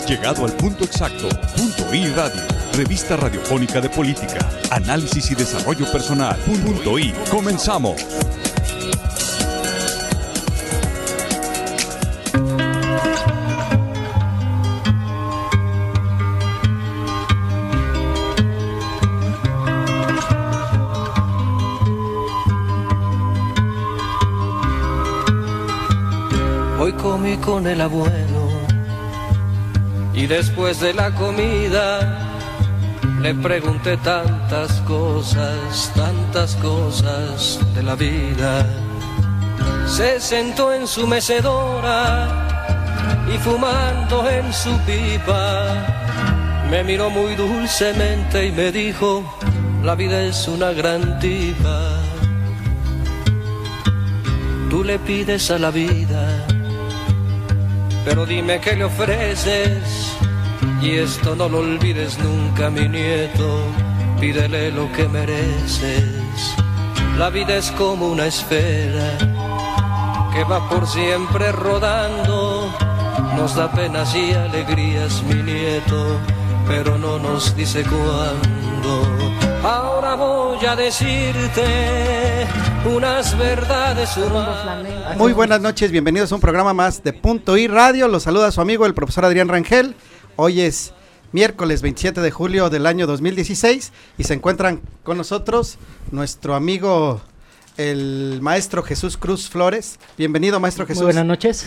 llegado al punto exacto. Punto I Radio, revista radiofónica de política, análisis y desarrollo personal. Punto I. Comenzamos. Hoy comí con el abuelo y después de la comida le pregunté tantas cosas de la vida. Se sentó en su mecedora y fumando en su pipa me miró muy dulcemente y me dijo: la vida es una gran tipa. Tú le pides a la vida, pero dime qué le ofreces, y esto no lo olvides nunca, mi nieto, pídele lo que mereces. La vida es como una esfera que va por siempre rodando, nos da penas y alegrías, mi nieto, pero no nos dice cuándo. Ahora voy a decirte unas verdades humanas. Muy buenas noches, bienvenidos a un programa más de Punto I Radio. Los saluda su amigo el profesor Adrián Rangel. Hoy es miércoles 27 de julio del año 2016 y se encuentran con nosotros nuestro amigo el maestro Jesús Cruz Flores. Bienvenido, maestro Jesús. Muy buenas noches.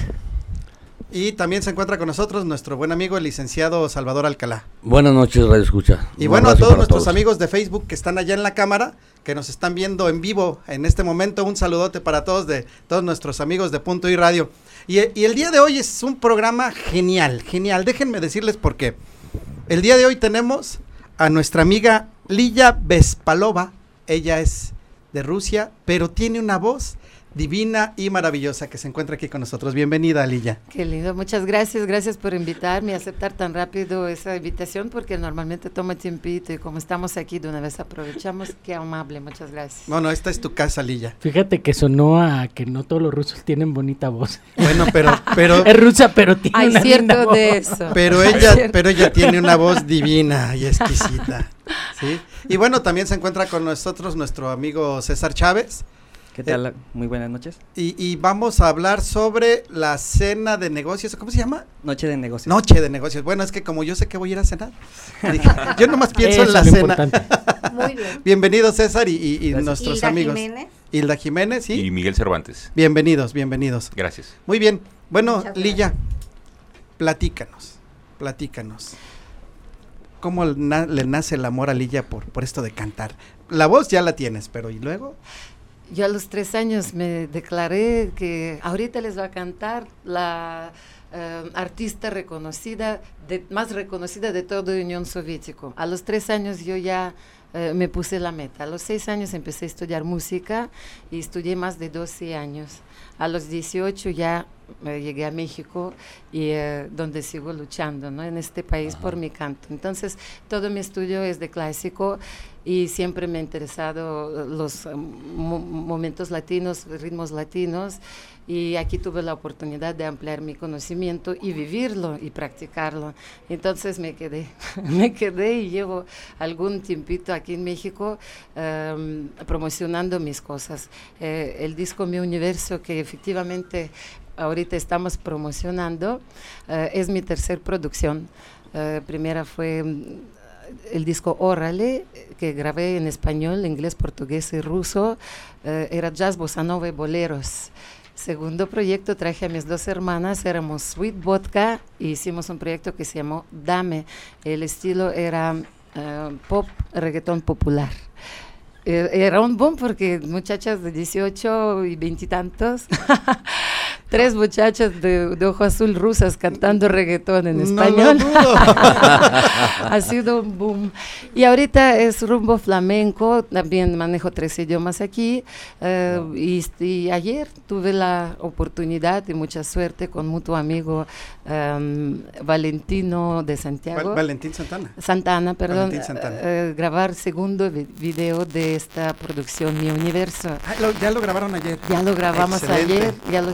Y también se encuentra con nosotros nuestro buen amigo el licenciado Salvador Alcalá. Buenas noches, Radio Escucha. Y bueno, a todos nuestros amigos de Facebook que están allá en la cámara, que nos están viendo en vivo en este momento, un saludote para todos de todos nuestros amigos de Punto I Radio. Y el día de hoy es un programa genial, déjenme decirles por qué. El día de hoy tenemos a nuestra amiga Liya Bespalova. Ella es de Rusia, pero tiene una voz divina y maravillosa que se encuentra aquí con nosotros. Bienvenida, Liya. Qué lindo, muchas gracias por invitarme y aceptar tan rápido esa invitación, porque normalmente toma tiempito y como estamos aquí de una vez aprovechamos. Qué amable, muchas gracias. No, esta es tu casa, Liya. Fíjate que sonó a que no todos los rusos tienen bonita voz. Bueno, pero es rusa, pero tiene una linda voz. De eso. Pero ella tiene una voz divina y exquisita, ¿sí? Y bueno, también se encuentra con nosotros nuestro amigo César Chávez. ¿Qué tal? Muy buenas noches. Y vamos a hablar sobre la cena de negocios, ¿cómo se llama? Noche de negocios. Noche de negocios. Bueno, es que como yo sé que voy a ir a cenar, dije, yo nomás pienso en la cena. Muy bien. Bienvenido, César, y nuestros Hilda amigos. Jiménez. Hilda Jiménez, ¿sí? Y Miguel Cervantes. Bienvenidos. Gracias. Muy bien. Bueno, Liya, platícanos. ¿Cómo le nace el amor a Liya por esto de cantar? La voz ya la tienes, pero ¿y luego? Yo a los 3 años me declaré que ahorita les va a cantar la artista más reconocida de toda la Unión Soviética. A los 3 años yo ya me puse la meta. A los 6 años empecé a estudiar música y estudié más de 12 años. A los 18 ya llegué a México y donde sigo luchando, ¿no? En este país por mi canto. Entonces, todo mi estudio es de clásico y siempre me ha interesado los momentos latinos, ritmos latinos, y aquí tuve la oportunidad de ampliar mi conocimiento y vivirlo y practicarlo. Entonces me quedé y llevo algún tiempito aquí en México promocionando mis cosas. El disco Mi Universo, que efectivamente ahorita estamos promocionando, es mi tercer producción. Primera fue el disco Órale, que grabé en español, inglés, portugués y ruso. Era jazz, bossa nova y boleros. Segundo proyecto, traje a mis 2 hermanas, éramos Sweet Vodka, y hicimos un proyecto que se llamó Dame. El estilo era pop, reggaetón popular. Era un boom porque muchachas de 18 y 20 y tantos, 3 muchachas de ojo azul rusas cantando reggaetón en español. No lo dudo. Ha sido un boom. Y ahorita es rumbo flamenco, también manejo 3 idiomas aquí, y ayer tuve la oportunidad y mucha suerte con mutuo amigo Valentino de Santiago. Valentín Santana. Santana, perdón. Valentín Santana. Grabar segundo video de esta producción Mi Universo. Ya lo grabaron ayer. Ya lo grabamos Excelente. ayer, ya lo estamos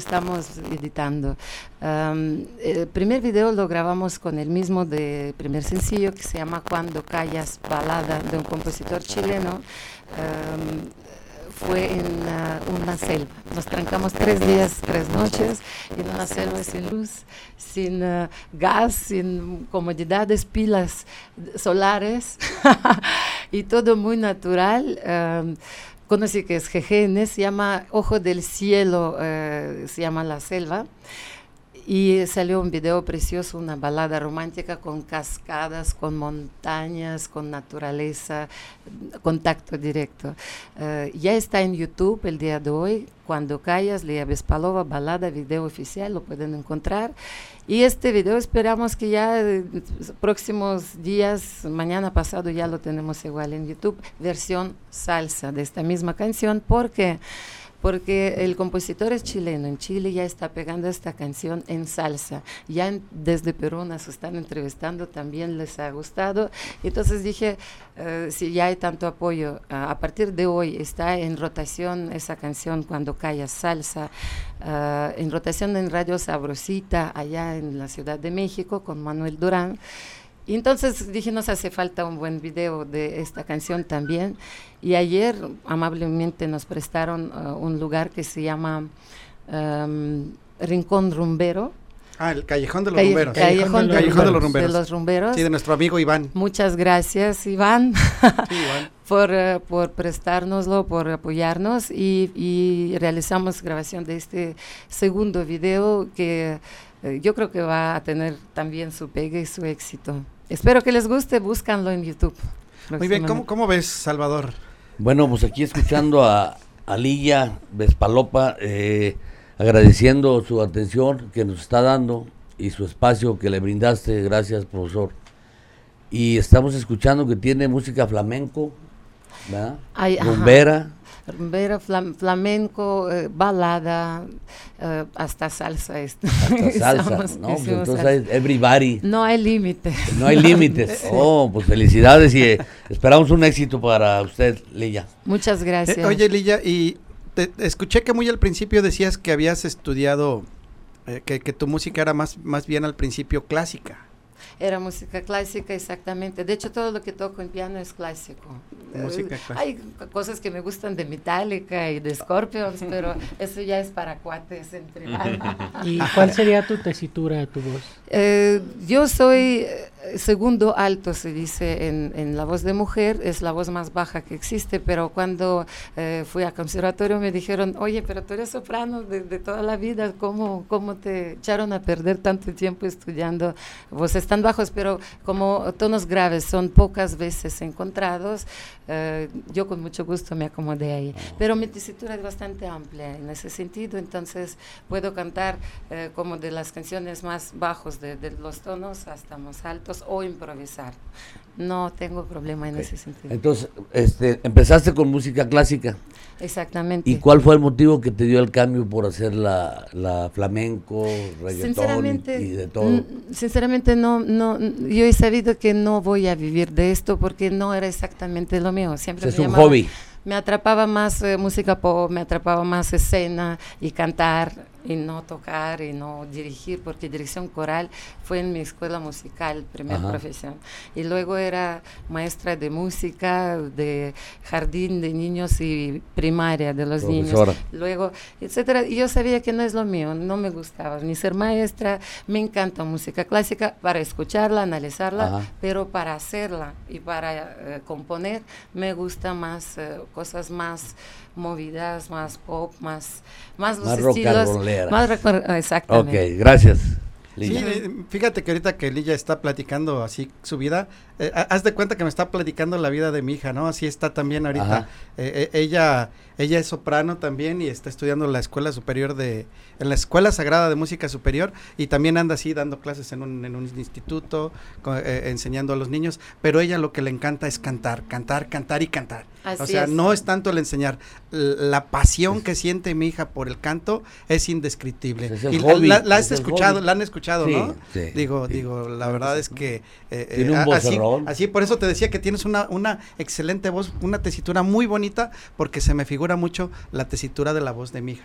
editando. El primer video lo grabamos con el mismo de primer sencillo, que se llama Cuando Callas, balada de un compositor chileno. Fue en una selva. Nos trancamos 3 días, 3 noches en una selva sin luz, sin gas, sin comodidades, pilas solares y todo muy natural. Conocí que es Jejenes, se llama Ojo del Cielo, se llama la selva. Y salió un video precioso, una balada romántica con cascadas, con montañas, con naturaleza, contacto directo. Ya está en YouTube el día de hoy, Cuando Callas, Lía Bespalova, balada, video oficial, lo pueden encontrar. Y este video esperamos que ya próximos días, mañana pasado ya lo tenemos igual en YouTube, versión salsa de esta misma canción, porque el compositor es chileno, en Chile ya está pegando esta canción en salsa, ya desde Perú nos están entrevistando, también les ha gustado, entonces dije, si ya hay tanto apoyo, a partir de hoy está en rotación esa canción Cuando Callas, salsa, en rotación en Radio Sabrosita, allá en la Ciudad de México, con Manuel Durán. Y entonces dije, nos hace falta un buen video de esta canción también. Y ayer amablemente nos prestaron un lugar que se llama Rincón Rumbero. El Callejón de los Rumberos. Callejón de los Rumberos. Sí, de nuestro amigo Iván. Muchas gracias, Iván, sí, Iván. por prestárnoslo, por apoyarnos. Y realizamos grabación de este segundo video que yo creo que va a tener también su pegue y su éxito. Espero que les guste, búscanlo en YouTube. Muy bien, ¿cómo ves, Salvador? Bueno, pues aquí escuchando a Lía Bespalova, agradeciendo su atención que nos está dando y su espacio que le brindaste, gracias, profesor. Y estamos escuchando que tiene música flamenco, ¿verdad? Rumbera. Rumbera, flamenco, balada, hasta salsa. Hasta salsa, ¿no? Pues entonces everybody. No hay límites. No hay límites. Oh, pues felicidades y esperamos un éxito para usted, Lilla. Muchas gracias. Oye, Lilla, y escuché que muy al principio decías que habías estudiado, que tu música era más bien al principio clásica. Era música clásica, exactamente. De hecho, todo lo que toco en piano es clásico. Música clásica. Hay cosas que me gustan de Metallica y de Scorpions, pero eso ya es para cuates en privado. ¿Y cuál sería tu tesitura, tu voz? Yo soy segundo alto, se dice en la voz de mujer, es la voz más baja que existe, pero cuando fui al conservatorio me dijeron, oye, pero tú eres soprano de toda la vida, ¿cómo te echaron a perder tanto tiempo estudiando voces tan bajos? Pero como tonos graves son pocas veces encontrados, yo con mucho gusto me acomodé ahí. Pero mi tesitura es bastante amplia en ese sentido, entonces puedo cantar como de las canciones más bajos de los tonos hasta más altos o improvisar. No tengo problema en ese sentido. Entonces, empezaste con música clásica. Exactamente. ¿Y cuál fue el motivo que te dio el cambio por hacer la flamenco, reggaetón y de todo? Sinceramente no, yo he sabido que no voy a vivir de esto porque no era exactamente lo mío. Siempre es un hobby. Me atrapaba más música pop, me atrapaba más escena y cantar y no tocar y no dirigir, porque dirección coral fue en mi escuela musical, primera profesión. Y luego era maestra de música, de jardín de niños y primaria de los profesora. Niños. Luego, etcétera. Y yo sabía que no es lo mío, no me gustaba ni ser maestra. Me encanta música clásica para escucharla, analizarla, pero para hacerla y para componer me gusta más cosas más movidas, más pop, más los estilos, más exactamente. Ok, gracias. Sí, fíjate que ahorita que Lilla está platicando así su vida, haz de cuenta que me está platicando la vida de mi hija, ¿no? Así está también ahorita. Ella es soprano también y está estudiando en la Escuela Superior en la Escuela Sagrada de Música Superior, y también anda así dando clases en un instituto, enseñando a los niños, pero ella lo que le encanta es cantar y cantar. Así o sea, es. No es tanto el enseñar, la pasión que siente mi hija por el canto es indescriptible. Es el y hobby, la han escuchado, sí, ¿no? Sí, digo, la verdad es que tiene un vocerrón. así por eso te decía que tienes una excelente voz, una tesitura muy bonita, porque se me figura mucho la tesitura de la voz de mi hija.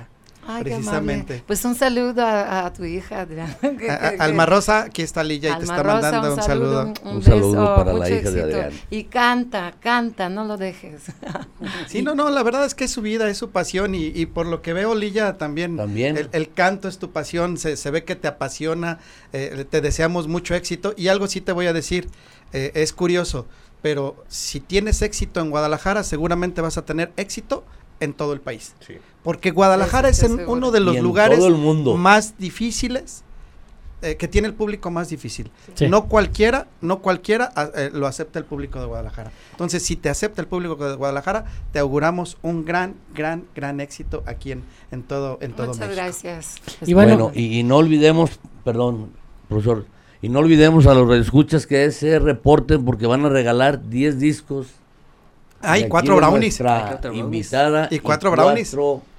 Ay, precisamente. Pues un saludo a tu hija, Adrián. Alma Rosa, aquí está Lilla y te está mandando un saludo. Un saludo para la mucho hija de éxito. Adrián. Y canta, no lo dejes. Sí, no, la verdad es que es su vida, es su pasión y por lo que veo, Lilla, también. El canto es tu pasión, se ve que te apasiona, te deseamos mucho éxito y algo sí te voy a decir, es curioso, pero si tienes éxito en Guadalajara, seguramente vas a tener éxito en todo el país. Sí. Porque Guadalajara es uno de los lugares más difíciles, que tiene el público más difícil. Sí. No cualquiera lo acepta el público de Guadalajara. Entonces, si te acepta el público de Guadalajara, te auguramos un gran éxito aquí en todo México. Muchas gracias. Y bueno, y no olvidemos, perdón, profesor, y no olvidemos a los radioescuchas que se reporten porque van a regalar 10 discos. Hay 4 brownies. Invitada. Y 4 brownies.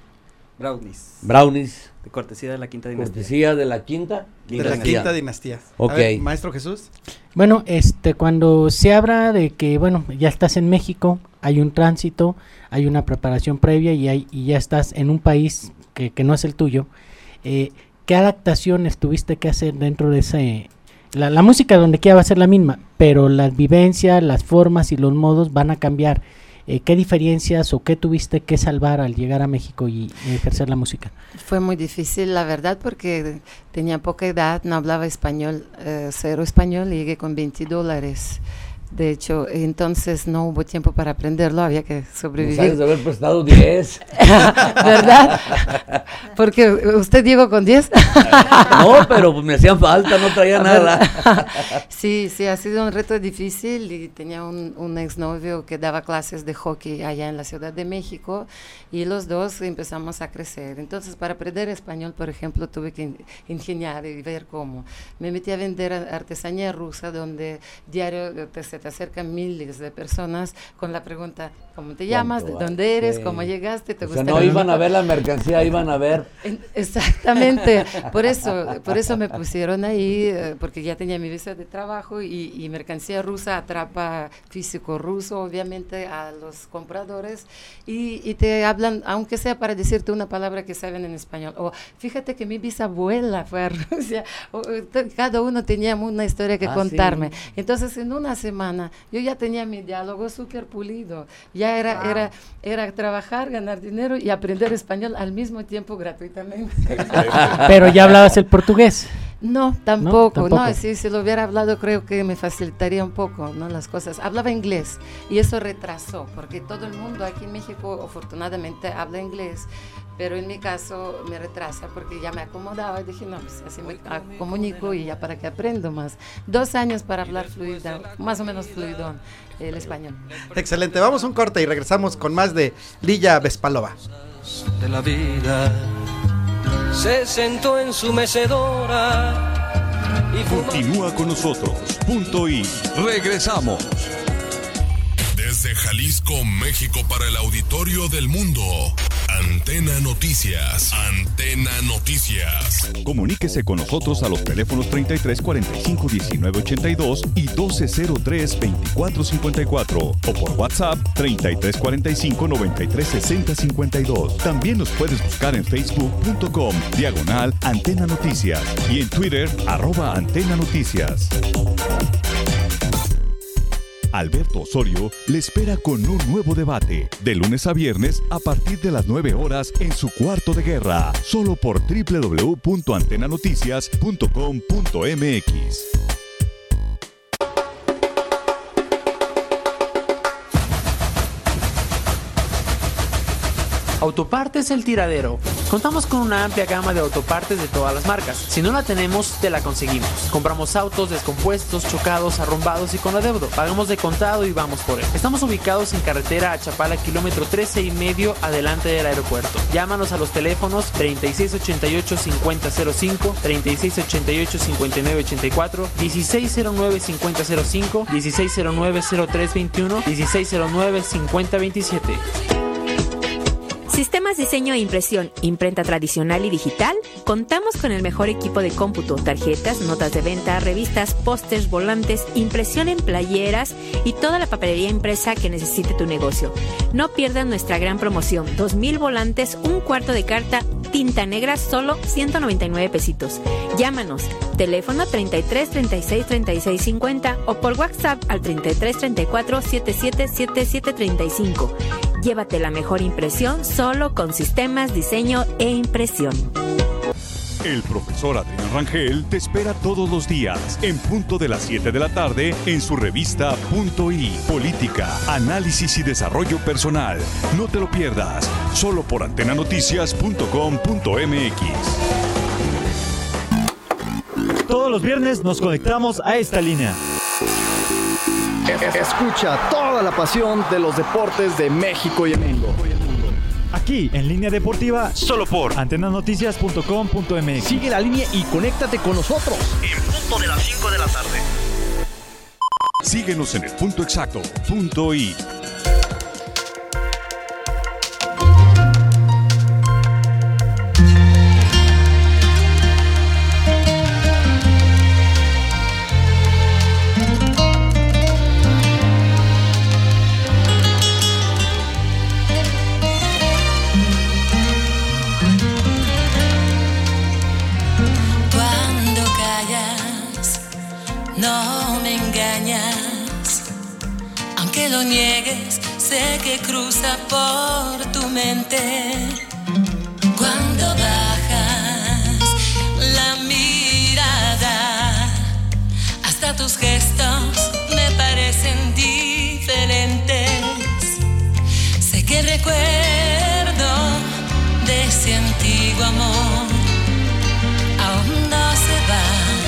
Brownies. De cortesía de la Quinta Dinastía. Cortesía de la Quinta Dinastía. Ok. A ver, Maestro Jesús. Bueno, cuando se habla de que, bueno, ya estás en México, hay un tránsito, hay una preparación previa y ya estás en un país que no es el tuyo, ¿qué adaptaciones tuviste que hacer dentro de ese... La música donde quiera va a ser la misma, pero las vivencias, las formas y los modos van a cambiar. ¿Qué diferencias o qué tuviste que salvar al llegar a México y ejercer la música? Fue muy difícil, la verdad, porque tenía poca edad, no hablaba español, cero español, y llegué con $20. De hecho, entonces no hubo tiempo para aprenderlo, había que sobrevivir. ¿Sabes de haber prestado 10? ¿Verdad? Porque usted llegó con 10. No, pero me hacían falta, no traía nada. Sí, ha sido un reto difícil y tenía un exnovio que daba clases de hockey allá en la Ciudad de México y los dos empezamos a crecer. Entonces, para aprender español, por ejemplo, tuve que ingeniar y ver cómo. Me metí a vender artesanía rusa, donde diario se te acercan miles de personas con la pregunta, ¿cómo te llamas? ¿De dónde eres? ¿Cómo llegaste? ¿Te gusta? No iban a ver la mercancía, iban a ver. Exactamente, por eso me pusieron ahí, porque ya tenía mi visa de trabajo y mercancía rusa atrapa físico ruso, obviamente, a los compradores y te hablan, aunque sea para decirte una palabra que saben en español. O fíjate que mi bisabuela fue a Rusia, cada uno tenía una historia que contarme. Sí. Entonces, en una semana yo ya tenía mi diálogo súper pulido, ya era trabajar, ganar dinero y aprender español al mismo tiempo gratuitamente. Pero ya hablabas el portugués. No, tampoco. No, si lo hubiera hablado creo que me facilitaría un poco, ¿no? Las cosas. Hablaba inglés y eso retrasó, porque todo el mundo aquí en México afortunadamente habla inglés, pero en mi caso me retrasa porque ya me acomodaba y dije, no, pues así me comunico y ya para que aprendo más. 2 años para hablar fluido, más o menos fluido el español. Excelente, vamos a un corte y regresamos con más de Lilla Vespalova. De la vida se sentó en su mecedora y continúa con nosotros. Punto y regresamos. Desde Jalisco, México, para el auditorio del mundo. Antena Noticias. Antena Noticias. Comuníquese con nosotros a los teléfonos 33 45 19 82 y 12 03 24 54 o por WhatsApp 33 45 93 60 52. También nos puedes buscar en facebook.com/Antena Noticias y en Twitter @Antena Noticias. Alberto Osorio le espera con un nuevo debate, de lunes a viernes a partir de las 9 horas en su cuarto de guerra, solo por www.antenanoticias.com.mx. Autopartes El Tiradero. Contamos con una amplia gama de autopartes de todas las marcas. Si no la tenemos, te la conseguimos. Compramos autos descompuestos, chocados, arrumbados y con adeudo. Pagamos de contado y vamos por él. Estamos ubicados en carretera a Chapala, kilómetro 13,5, adelante del aeropuerto. Llámanos a los teléfonos 3688-5005, 3688-5984, 1609-5005, 1609-0321, 1609-5027. Sistemas Diseño e Impresión, imprenta tradicional y digital. Contamos con el mejor equipo de cómputo, tarjetas, notas de venta, revistas, pósters, volantes, impresión en playeras y toda la papelería impresa que necesite tu negocio. No pierdas nuestra gran promoción, 2,000 volantes, un cuarto de carta, tinta negra, solo 199 pesitos. Llámanos, teléfono 33 36 36 50 o por WhatsApp al 33 34 77 77 35. Llévate la mejor impresión solo con Sistemas Diseño e Impresión. El profesor Adrián Rangel te espera todos los días en punto de las 7 de la tarde en su revista Punto I, Política, Análisis y Desarrollo Personal. No te lo pierdas, solo por antenanoticias.com.mx. Todos los viernes nos conectamos a esta línea. Escucha toda la pasión de los deportes de México y el mundo. Aquí en Línea Deportiva, solo por antenanoticias.com.mx. Sigue la línea y conéctate con nosotros. En punto de las 5 de la tarde. Síguenos en el punto exacto, Punto I. No me engañas, aunque lo niegues, sé que cruza por tu mente. Cuando bajas la mirada, hasta tus gestos me parecen diferentes. Sé que el recuerdo de ese antiguo amor aún no se va.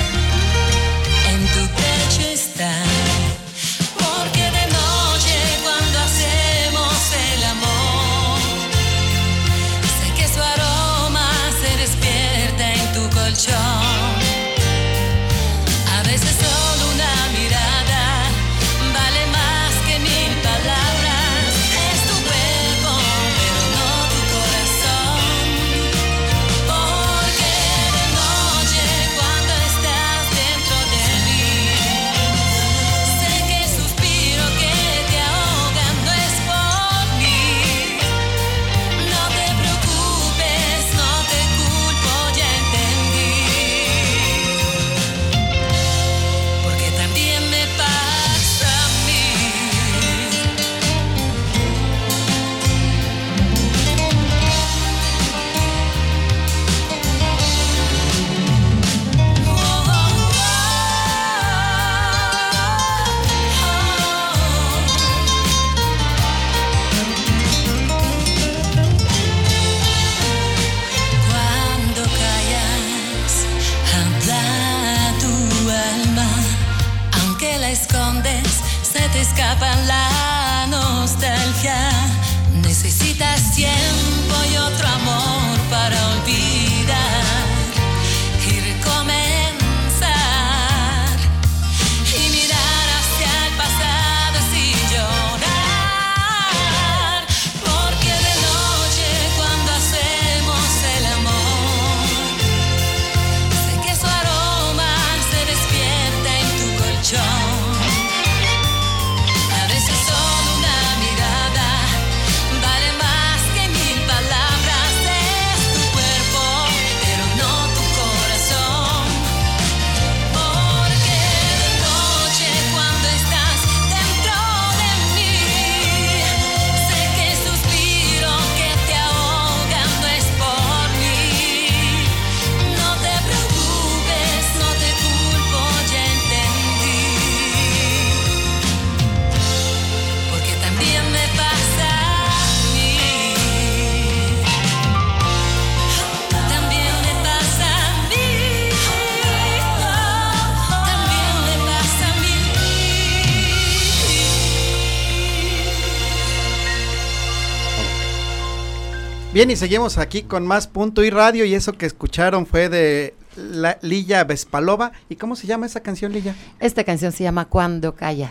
Tu pecho está, porque de noche cuando hacemos el amor, sé que su aroma se despierta en tu colchón. A veces solo una mirada vale más que 1000 palabras. Es tu cuerpo, pero no tu corazón. Porque de noche cuando estás dentro de te escapa la nostalgia. Necesitas tiempo y otro amor para olvidar y recomenzar y mirar hacia el pasado sin llorar. Porque de noche cuando hacemos el amor, sé que su aroma se despierta en tu colchón. Bien, y seguimos aquí con más Punto I Radio, y eso que escucharon fue de Lilla Vespalova. ¿Y cómo se llama esa canción, Lilla? Esta canción se llama Cuando Callas.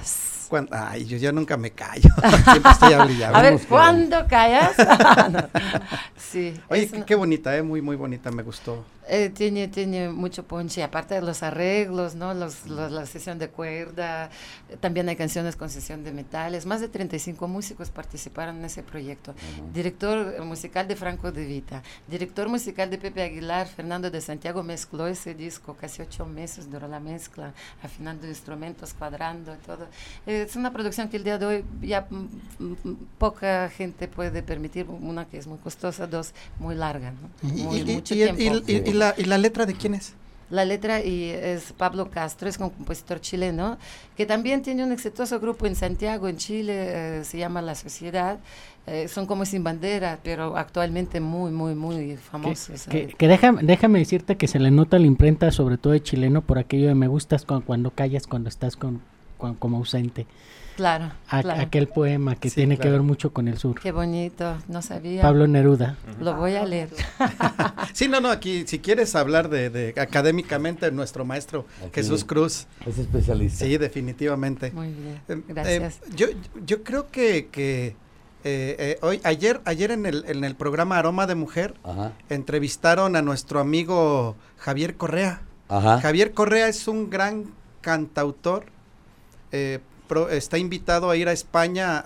Ay, yo nunca me callo. Siempre estoy hablando. A ver, ¿cuándo callas? No. Sí. Oye, qué bonita, muy, muy bonita, me gustó. Tiene mucho ponche, aparte de los arreglos, ¿no? La sesión de cuerda, también hay canciones con sesión de metales. Más de 35 músicos participaron en ese proyecto. Director musical de Franco De Vita, director musical de Pepe Aguilar, Fernando de Santiago mezcló ese disco, casi 8 meses duró la mezcla, afinando instrumentos, cuadrando y todo. Es una producción que el día de hoy ya poca gente puede permitir, una que es muy costosa, dos, muy larga, ¿no? Mucho tiempo. ¿Y la letra de quién es? La letra es Pablo Castro, es un compositor chileno que también tiene un exitoso grupo en Santiago, en Chile, se llama La Sociedad. Son como Sin Bandera, pero actualmente muy, muy, muy famosos. Que déjame decirte que se le nota la imprenta, sobre todo de chileno, por aquello de me gustas cuando callas, cuando estás como ausente. Claro, aquel poema que tiene que ver mucho con el sur. Qué bonito, no sabía. Pablo Neruda. Lo voy a leer. Sí, no, aquí si quieres hablar de académicamente, nuestro maestro aquí, Jesús Cruz. Es especialista. Sí, definitivamente. Muy bien, gracias. Yo creo que ayer en el programa Aroma de Mujer, entrevistaron a nuestro amigo Javier Correa. Javier Correa es un gran cantautor, está invitado a ir a España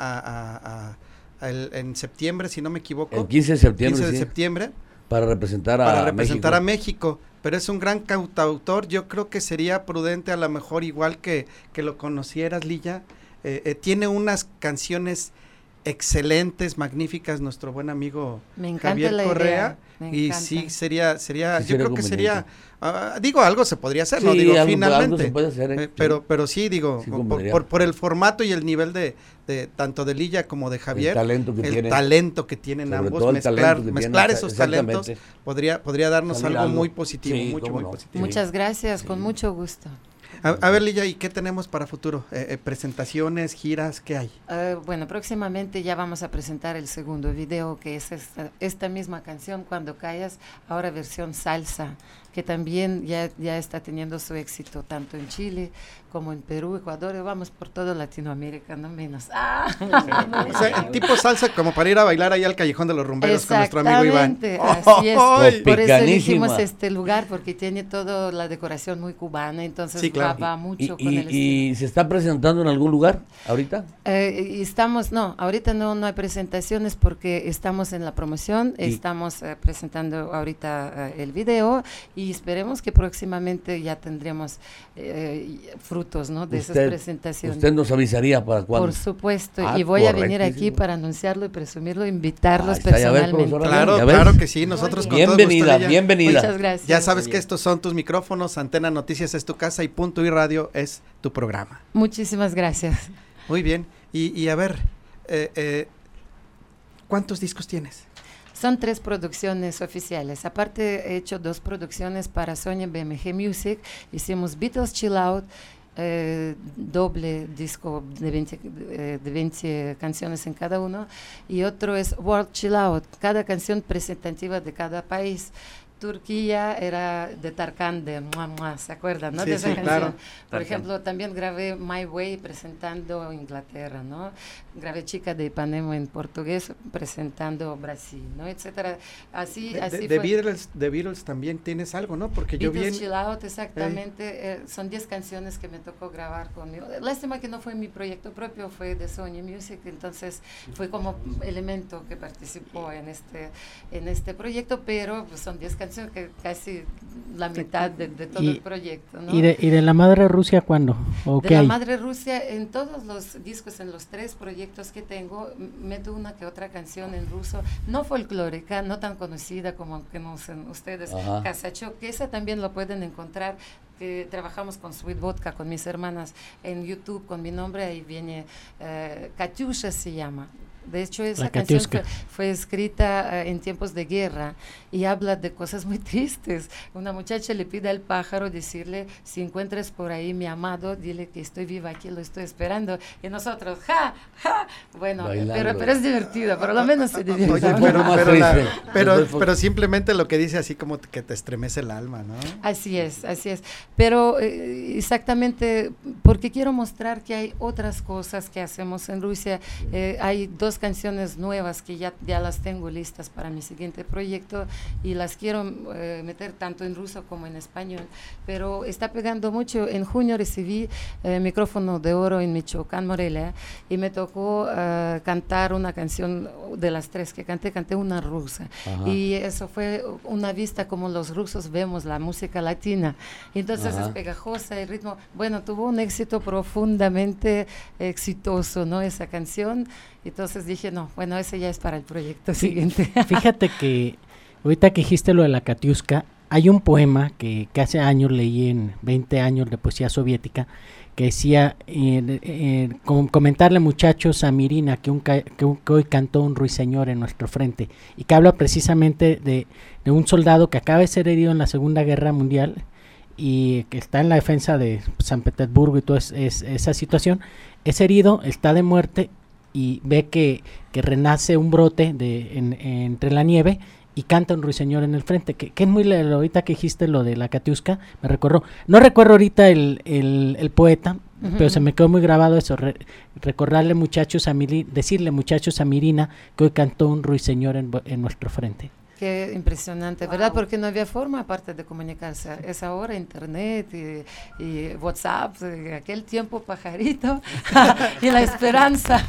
en septiembre, si no me equivoco. El 15 de septiembre. 15 de septiembre. Para representar a México. Pero es un gran cantautor. Yo creo que sería prudente, a lo mejor, igual que lo conocieras, Lilla. Tiene unas canciones excelentes, magníficas, nuestro buen amigo Javier Correa. Y sí, sería yo creo que sería, digo, algo se podría hacer, no digo finalmente, algo se puede hacer, pero sí, digo, por el formato y el nivel de tanto de Lilla como de Javier, el talento que tienen ambos, mezclar esos talentos podría darnos algo muy positivo, muy positivo. Muchas gracias, con mucho gusto. A ver, Lilla, ¿y qué tenemos para futuro? ¿Presentaciones, giras? ¿Qué hay? Bueno, próximamente ya vamos a presentar el segundo video, que es esta misma canción, Cuando Callas, ahora versión salsa, que también ya está teniendo su éxito tanto en Chile como en Perú, Ecuador, y vamos por toda Latinoamérica, no menos. O sea, tipo salsa como para ir a bailar ahí al Callejón de los Rumberos con nuestro amigo Iván. Así es. Por eso elegimos este lugar, porque tiene toda la decoración muy cubana, entonces sí, claro. va mucho con el estilo. ¿Y se está presentando en algún lugar ahorita? Ahorita no hay presentaciones porque estamos en la promoción, estamos presentando ahorita el video y esperemos que próximamente ya tendremos frutos, ¿no? De esas presentaciones. Usted nos avisaría para cuándo. Por supuesto, y voy a venir aquí para anunciarlo y presumirlo, invitarlos personalmente. Claro que sí, nosotros con todo gusto. Bienvenida. Muchas gracias. Ya sabes que estos son tus micrófonos, Antena Noticias es tu casa y Punto y Radio es tu programa. Muchísimas gracias. Muy bien, y a ver, ¿cuántos discos tienes? Son 3 producciones oficiales. Aparte he hecho 2 producciones para Sony BMG Music. Hicimos Beatles Chill Out, doble disco de 20 canciones en cada uno. Y otro es World Chill Out, cada canción presentativa de cada país. Turquía era de Tarkan, de ¿se acuerdan, no? Sí, de esa canción. Claro. Por ejemplo, también grabé My Way presentando Inglaterra, ¿no? Grabé Chica de Ipanema en portugués presentando Brasil, ¿no? Etcétera. Así fue. De Beatles también tienes algo, ¿no? Porque yo vi Chill Out, exactamente. Son 10 canciones que me tocó grabar conmigo. Lástima que no fue mi proyecto propio, fue de Sony Music, entonces fue como elemento que participó en este proyecto, pero pues, son 10 canciones que casi la mitad de todo el proyecto, ¿no? ¿Y de la Madre Rusia cuándo? De la Madre Rusia, en todos los discos, en los 3 proyectos que tengo, meto una que otra canción en ruso, no folclórica, no tan conocida como conocen ustedes, Kasacho, que esa también lo pueden encontrar, que trabajamos con Sweet Vodka, con mis hermanas, en YouTube, con mi nombre, ahí viene, Katyusha se llama. De hecho, esa La canción Katiuska. fue escrita en tiempos de guerra y habla de cosas muy tristes. Una muchacha le pide al pájaro decirle, si encuentras por ahí mi amado, dile que estoy viva aquí, lo estoy esperando. Y nosotros, ¡ja, ja! Bueno, pero es divertido, por lo menos se divierte. Oye, pero simplemente lo que dice así como que te estremece el alma, ¿no? Así es. Pero exactamente, porque quiero mostrar que hay otras cosas que hacemos en Rusia. Hay 2 canciones nuevas que ya las tengo listas para mi siguiente proyecto y las quiero meter tanto en ruso como en español, pero está pegando mucho. En junio recibí micrófono de oro en Michoacán, Morelia, y me tocó cantar una canción de las 3 que canté una rusa. Ajá. Y eso fue una vista como los rusos vemos la música latina, entonces es pegajosa, el ritmo, bueno, tuvo un éxito profundamente exitoso, ¿no? Esa canción. Entonces dije, no, bueno, ese ya es para el proyecto siguiente. Fíjate que ahorita que dijiste lo de la Katiuska, hay un poema que hace años leí en 20 años de poesía soviética, que decía, comentarle muchachos a Mirina que hoy cantó un ruiseñor en nuestro frente, y que habla precisamente de un soldado que acaba de ser herido en la Segunda Guerra Mundial y que está en la defensa de San Petersburgo y toda esa situación. Es herido, está de muerte, y ve que renace un brote entre la nieve y canta un ruiseñor en el frente, que es muy ahorita que dijiste lo de la Katiuska, me recordó, no recuerdo ahorita el poeta, pero se me quedó muy grabado eso, recordarle decirle muchachos a Mirina que hoy cantó un ruiseñor en nuestro frente. Qué impresionante, ¿verdad? Porque no había forma aparte de comunicarse. Es ahora internet y WhatsApp, aquel tiempo pajarito y la esperanza.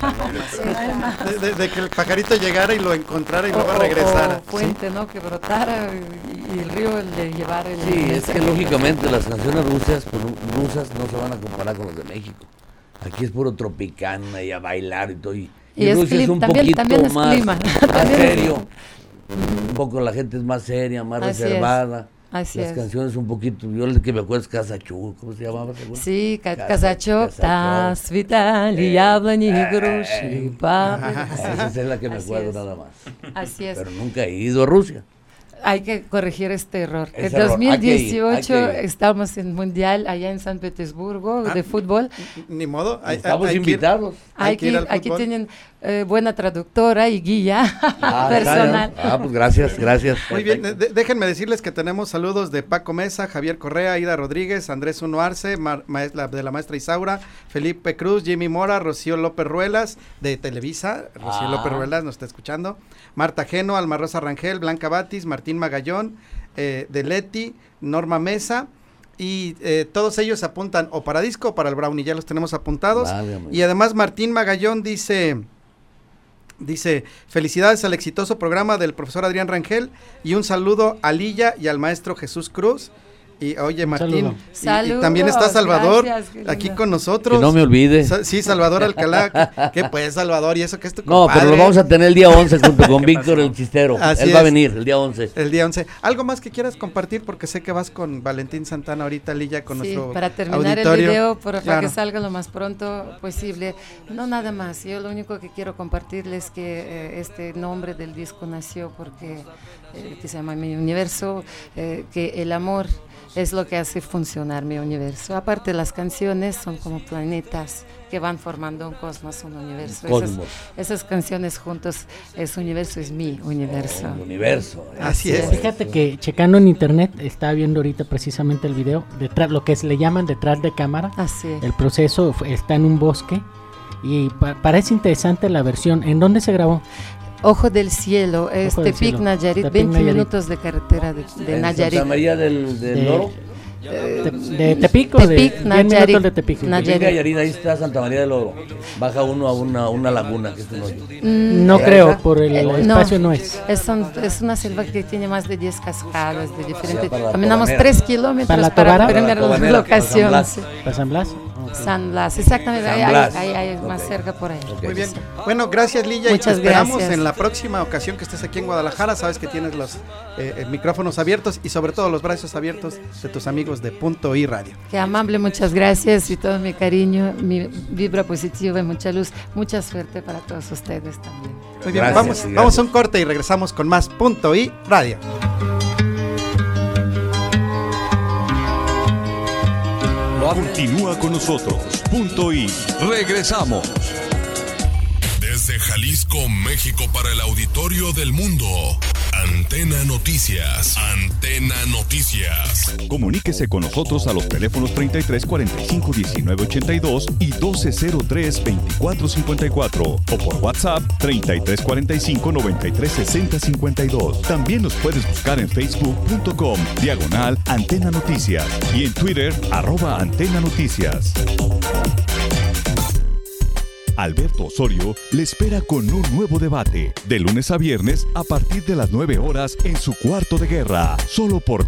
De que el pajarito llegara y lo encontrara y luego regresara. O fuente, ¿no? Que brotara y el río le llevara. Sí, es que lógicamente las canciones rusas no se van a comparar con las de México. Aquí es puro Tropicana y a bailar y todo. Y Rusia es un poquito más serio. Un poco la gente es más seria, más reservada. Las canciones un poquito, yo el que me acuerdo es Kazachuk, ¿cómo se llamaba? Sí, Kazachuk, Tas, Vitali, Yablani, Grushi, esa es la que me acuerdo nada más. Así es. Pero nunca he ido a Rusia. Hay que corregir este error. En 2018 estamos en Mundial allá en San Petersburgo de fútbol. Ni modo. Estamos invitados. Aquí tienen buena traductora y guía personal. Pues gracias. Muy bien, déjenme decirles que tenemos saludos de Paco Mesa, Javier Correa, Aida Rodríguez, Andrés Uno Arce, de la maestra Isaura, Felipe Cruz, Jimmy Mora, Rocío López Ruelas, de Televisa, Rocío López Ruelas nos está escuchando, Marta Geno, Alma Rosa Rangel, Blanca Batis, Martín Magallón, de Leti, Norma Mesa, y todos ellos apuntan o para disco o para el Brownie, ya los tenemos apuntados. Y además Martín Magallón dice, felicidades al exitoso programa del profesor Adrián Rangel y un saludo a Lilla y al maestro Jesús Cruz. Y oye, Martín, y también está Salvador aquí con nosotros. Que no me olvide. Sí, Salvador Alcalá. ¿Qué pues, Salvador? ¿Y eso que es tu compadre? No, pero lo vamos a tener el día 11 junto con Víctor el Chistero. Él va a venir el día 11. El día 11. ¿Algo más que quieras compartir? Porque sé que vas con Valentín Santana ahorita, Lilla, con nuestro para terminar auditorio. El video, para que salga lo más pronto posible. No nada más. Yo lo único que quiero compartirles es que este nombre del disco nació porque que se llama Mi Universo, que el amor es lo que hace funcionar mi universo. Aparte, las canciones son como planetas que van formando un cosmos, un universo. Esas canciones juntos, ese universo es mi universo. Un universo. Así es. Fíjate que checando en internet, estaba viendo ahorita precisamente el video, lo que le llaman detrás de cámara. Así es. El proceso está en un bosque y parece interesante la versión. ¿En dónde se grabó? Ojo del Cielo, es Tepic, Nayarit, 20 minutos de carretera de Nayarit. ¿Santa María del Oro? ¿De Tepic o de Nayarit? De Tepic, Nayarit, ahí está Santa María del Oro. Baja uno a una laguna, que es no creo, por el espacio no es. Es una selva que tiene más de 10 cascadas de diferentes. Caminamos 3 kilómetros para aprender la locación. ¿Para San Blas? San Blas, exactamente, San ahí, Blas. ahí, más Ok. cerca por ahí. Ok. Muy bien. Bueno, gracias Lilla. Muchas y te esperamos gracias. en la próxima ocasión que estés aquí en Guadalajara. Sabes que tienes los micrófonos abiertos y sobre todo los brazos abiertos de tus amigos de Punto I Radio. Qué amable, muchas gracias y todo mi cariño, mi vibra positiva y mucha luz. Mucha suerte para todos ustedes también. Muy bien, Gracias, vamos a un corte y regresamos con más Punto I Radio. Continúa con nosotros. Punto I. Regresamos. Desde Jalisco, México, para el auditorio del mundo. Antena Noticias. Antena Noticias. Comuníquese con nosotros a los teléfonos 33 45 19 82 y 1203 24 54 o por WhatsApp 33 45 93 60 52. También nos puedes buscar en facebook.com/Antena Noticias y en Twitter @Antena Noticias. Alberto Osorio le espera con un nuevo debate, de lunes a viernes a partir de las 9 horas en su cuarto de guerra, solo por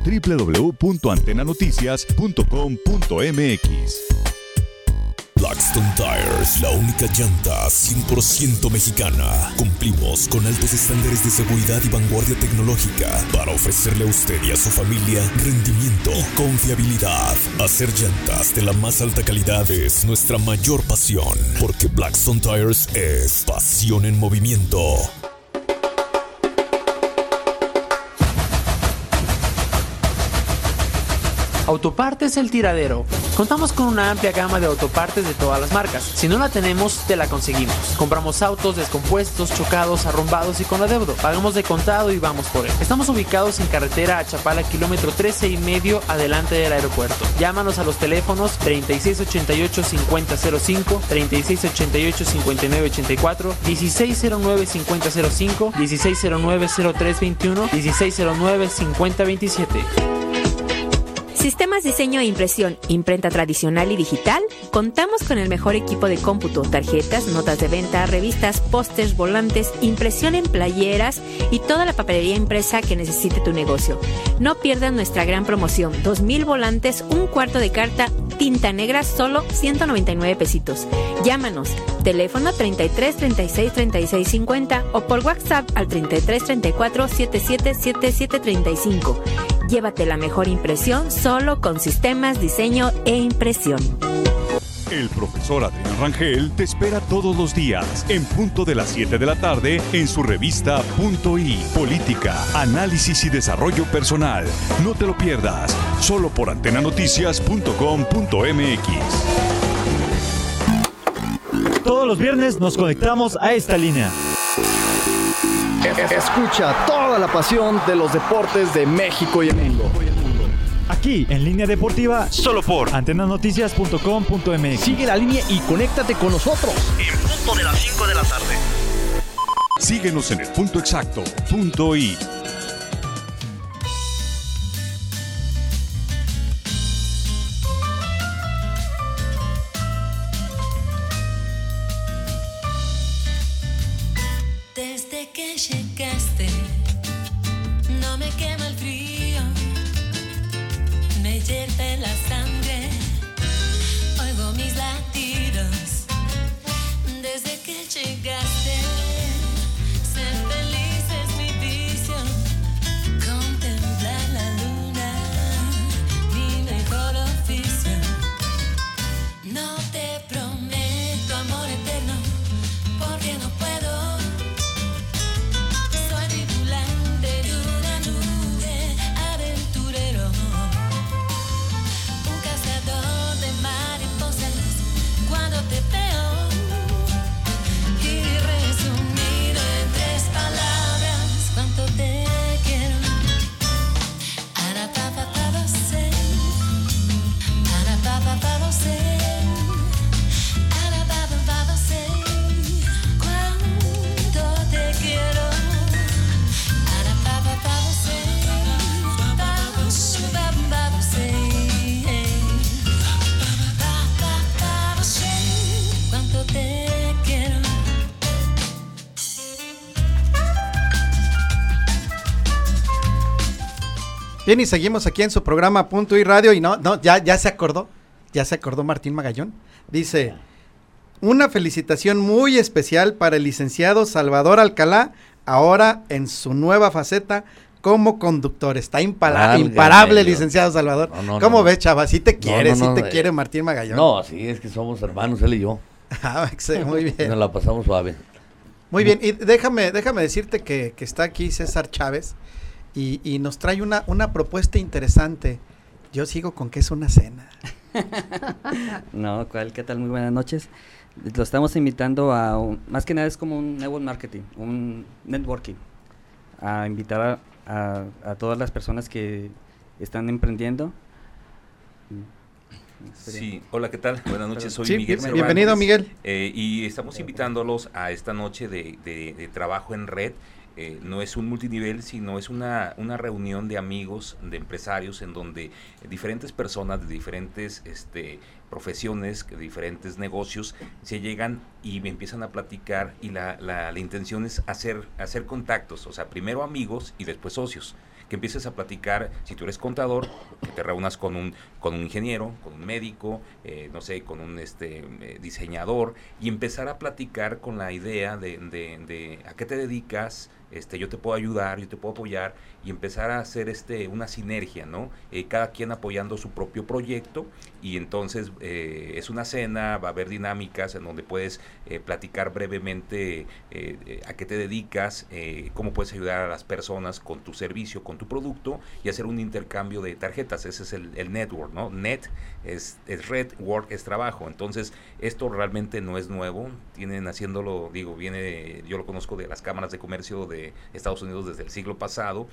www.antenanoticias.com.mx. Blackstone Tires, la única llanta 100% mexicana. Cumplimos con altos estándares de seguridad y vanguardia tecnológica para ofrecerle a usted y a su familia rendimiento y confiabilidad. Hacer llantas de la más alta calidad es nuestra mayor pasión, porque Blackstone Tires es pasión en movimiento. Autopartes El Tiradero. Contamos con una amplia gama de autopartes de todas las marcas. Si no la tenemos, te la conseguimos. Compramos autos descompuestos, chocados, arrumbados y con adeudo. Pagamos de contado y vamos por él. Estamos ubicados en carretera a Chapala, kilómetro 13,5, adelante del aeropuerto. Llámanos a los teléfonos 3688-5005, 3688-5984, 1609-5005, 1609-0321, 1609-5027. Sistemas Diseño e Impresión, imprenta tradicional y digital. Contamos con el mejor equipo de cómputo, tarjetas, notas de venta, revistas, pósters, volantes, impresión en playeras y toda la papelería impresa que necesite tu negocio. No pierdas nuestra gran promoción, 2,000 volantes, un cuarto de carta, tinta negra, solo 199 pesitos. Llámanos, teléfono 33 36 36 50 o por WhatsApp al 33 34 77 77 35. Llévate la mejor impresión solo con Sistemas Diseño e Impresión. El profesor Adrián Rangel te espera todos los días en punto de las 7 de la tarde en su revista Punto I, Política, Análisis y Desarrollo Personal. No te lo pierdas, solo por antenanoticias.com.mx. Todos los viernes nos conectamos a esta línea. Escucha toda la pasión de los deportes de México y el mundo. Aquí en Línea Deportiva, solo por antenanoticias.com.mx. Sigue la línea y conéctate con nosotros. En punto de las 5 de la tarde. Síguenos en el punto exacto, Punto I. Desde que llegaste, no me quema el frío, me hierve la sangre, oigo mis latidos. Desde que llegaste, ser feliz es mi vicio, contemplar la luna, mi mejor oficio. No te prometo amor eterno, porque no puedo. Bien, y seguimos aquí en su programa Punto I Radio y ya se acordó ya se acordó Martín Magallón, dice, una felicitación muy especial para el licenciado Salvador Alcalá, ahora en su nueva faceta como conductor. Está imparable, licenciado Salvador. ¿Cómo ves, chava? ¿Sí te quiere, quiere Martín Magallón? No, sí, es que somos hermanos, él y yo. Muy bien. Nos la pasamos suave. Muy bien, y déjame decirte que está aquí César Chávez y nos trae una propuesta interesante. Yo sigo con que es una cena. No, ¿qué tal? Muy buenas noches. Lo estamos invitando más que nada es como un network marketing, un networking, a invitar a todas las personas que están emprendiendo. Sí, hola, ¿qué tal? Buenas noches, soy sí, Miguel. Bienvenido, Miguel. Y estamos invitándolos a esta noche de trabajo en red. No es un multinivel, sino es una reunión de amigos, de empresarios, en donde diferentes personas de diferentes profesiones, de diferentes negocios, se llegan y me empiezan a platicar, y la intención es hacer contactos, o sea, primero amigos y después socios. Que empieces a platicar, si tú eres contador, que te reúnas con un ingeniero, con un médico, no sé, con un diseñador, y empezar a platicar con la idea de a qué te dedicas, yo te puedo ayudar, yo te puedo apoyar, y empezar a hacer una sinergia, ¿no? Cada quien apoyando su propio proyecto, y entonces es una cena, va a haber dinámicas en donde puedes platicar brevemente a qué te dedicas, cómo puedes ayudar a las personas con tu servicio, con tu producto, y hacer un intercambio de tarjetas. Ese es el network, ¿no? Net es red, work es trabajo. Entonces, esto realmente no es nuevo, tienen haciéndolo, yo lo conozco de las cámaras de comercio de Estados Unidos desde el siglo pasado,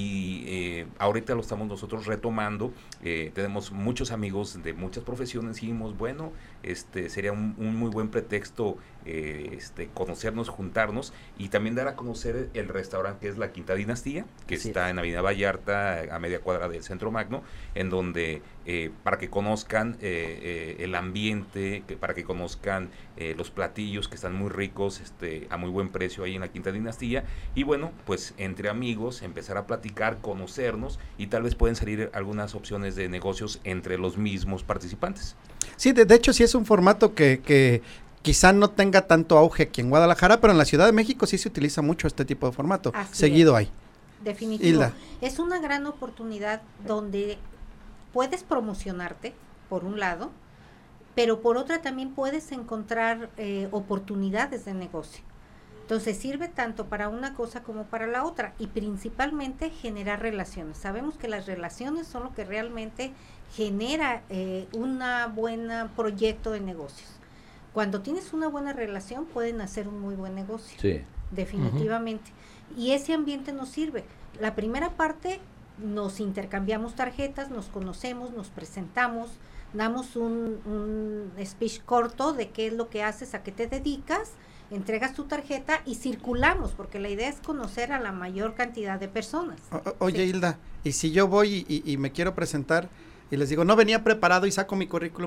y ahorita lo estamos nosotros retomando. Tenemos muchos amigos de muchas profesiones, y dijimos, bueno, sería un muy buen pretexto conocernos, juntarnos, y también dar a conocer el restaurante que es La Quinta Dinastía, que está en Avenida Vallarta, a media cuadra del Centro Magno, en donde para que conozcan el ambiente, para que conozcan los platillos que están muy ricos, a muy buen precio ahí en La Quinta Dinastía, y bueno, pues entre amigos empezar a platicar, conocernos, y tal vez pueden salir algunas opciones de negocios entre los mismos participantes. Sí, de hecho sí es un formato que quizá no tenga tanto auge aquí en Guadalajara, pero en la Ciudad de México sí se utiliza mucho este tipo de formato. Así seguido es. hay. Definitivo. Hilda. Es una gran oportunidad donde puedes promocionarte, por un lado, pero por otra también puedes encontrar oportunidades de negocio. Entonces sirve tanto para una cosa como para la otra, y principalmente generar relaciones. Sabemos que las relaciones son lo que realmente genera un buen proyecto de negocios. Cuando tienes una buena relación pueden hacer un muy buen negocio. Sí. Definitivamente. Y ese ambiente nos sirve. La primera parte nos intercambiamos tarjetas, nos conocemos, nos presentamos, damos un speech corto de qué es lo que haces, a qué te dedicas, entregas tu tarjeta y circulamos, porque la idea es conocer a la mayor cantidad de personas. Oye, sí. Hilda, y si yo voy y me quiero presentar y les digo, no venía preparado, y saco mi currículum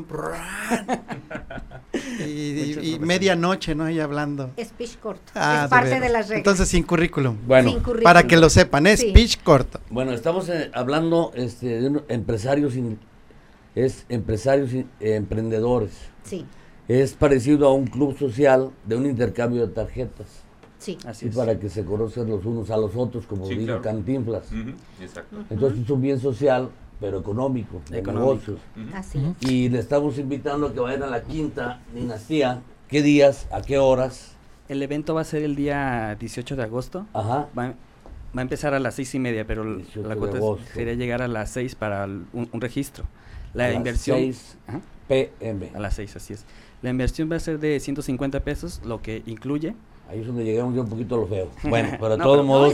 y medianoche, ¿no? Ahí hablando. Speech corto, es parte de las reglas. Entonces sin currículum. Bueno, sin currículum. Para que lo sepan, es speech corto. Bueno, estamos hablando de empresarios, emprendedores. Sí. Es parecido a un club social de un intercambio de tarjetas. Sí. Así para que se conozcan los unos a los otros, como digo, claro. Cantinflas. Exacto. Entonces es un bien social, pero económico, de negocios. Así es. Y le estamos invitando a que vayan a La Quinta Dinastía. ¿Qué días? ¿A qué horas? El evento va a ser el día 18 de agosto. Ajá. Va a empezar a las 6:30, pero la cuota sería llegar a las 6 para un registro. La inversión... 6 p.m. A las 6, así es. La inversión va a ser de 150 pesos, lo que incluye... Ahí es donde llegamos yo un poquito a lo feo. Bueno, pero de no, todos modos,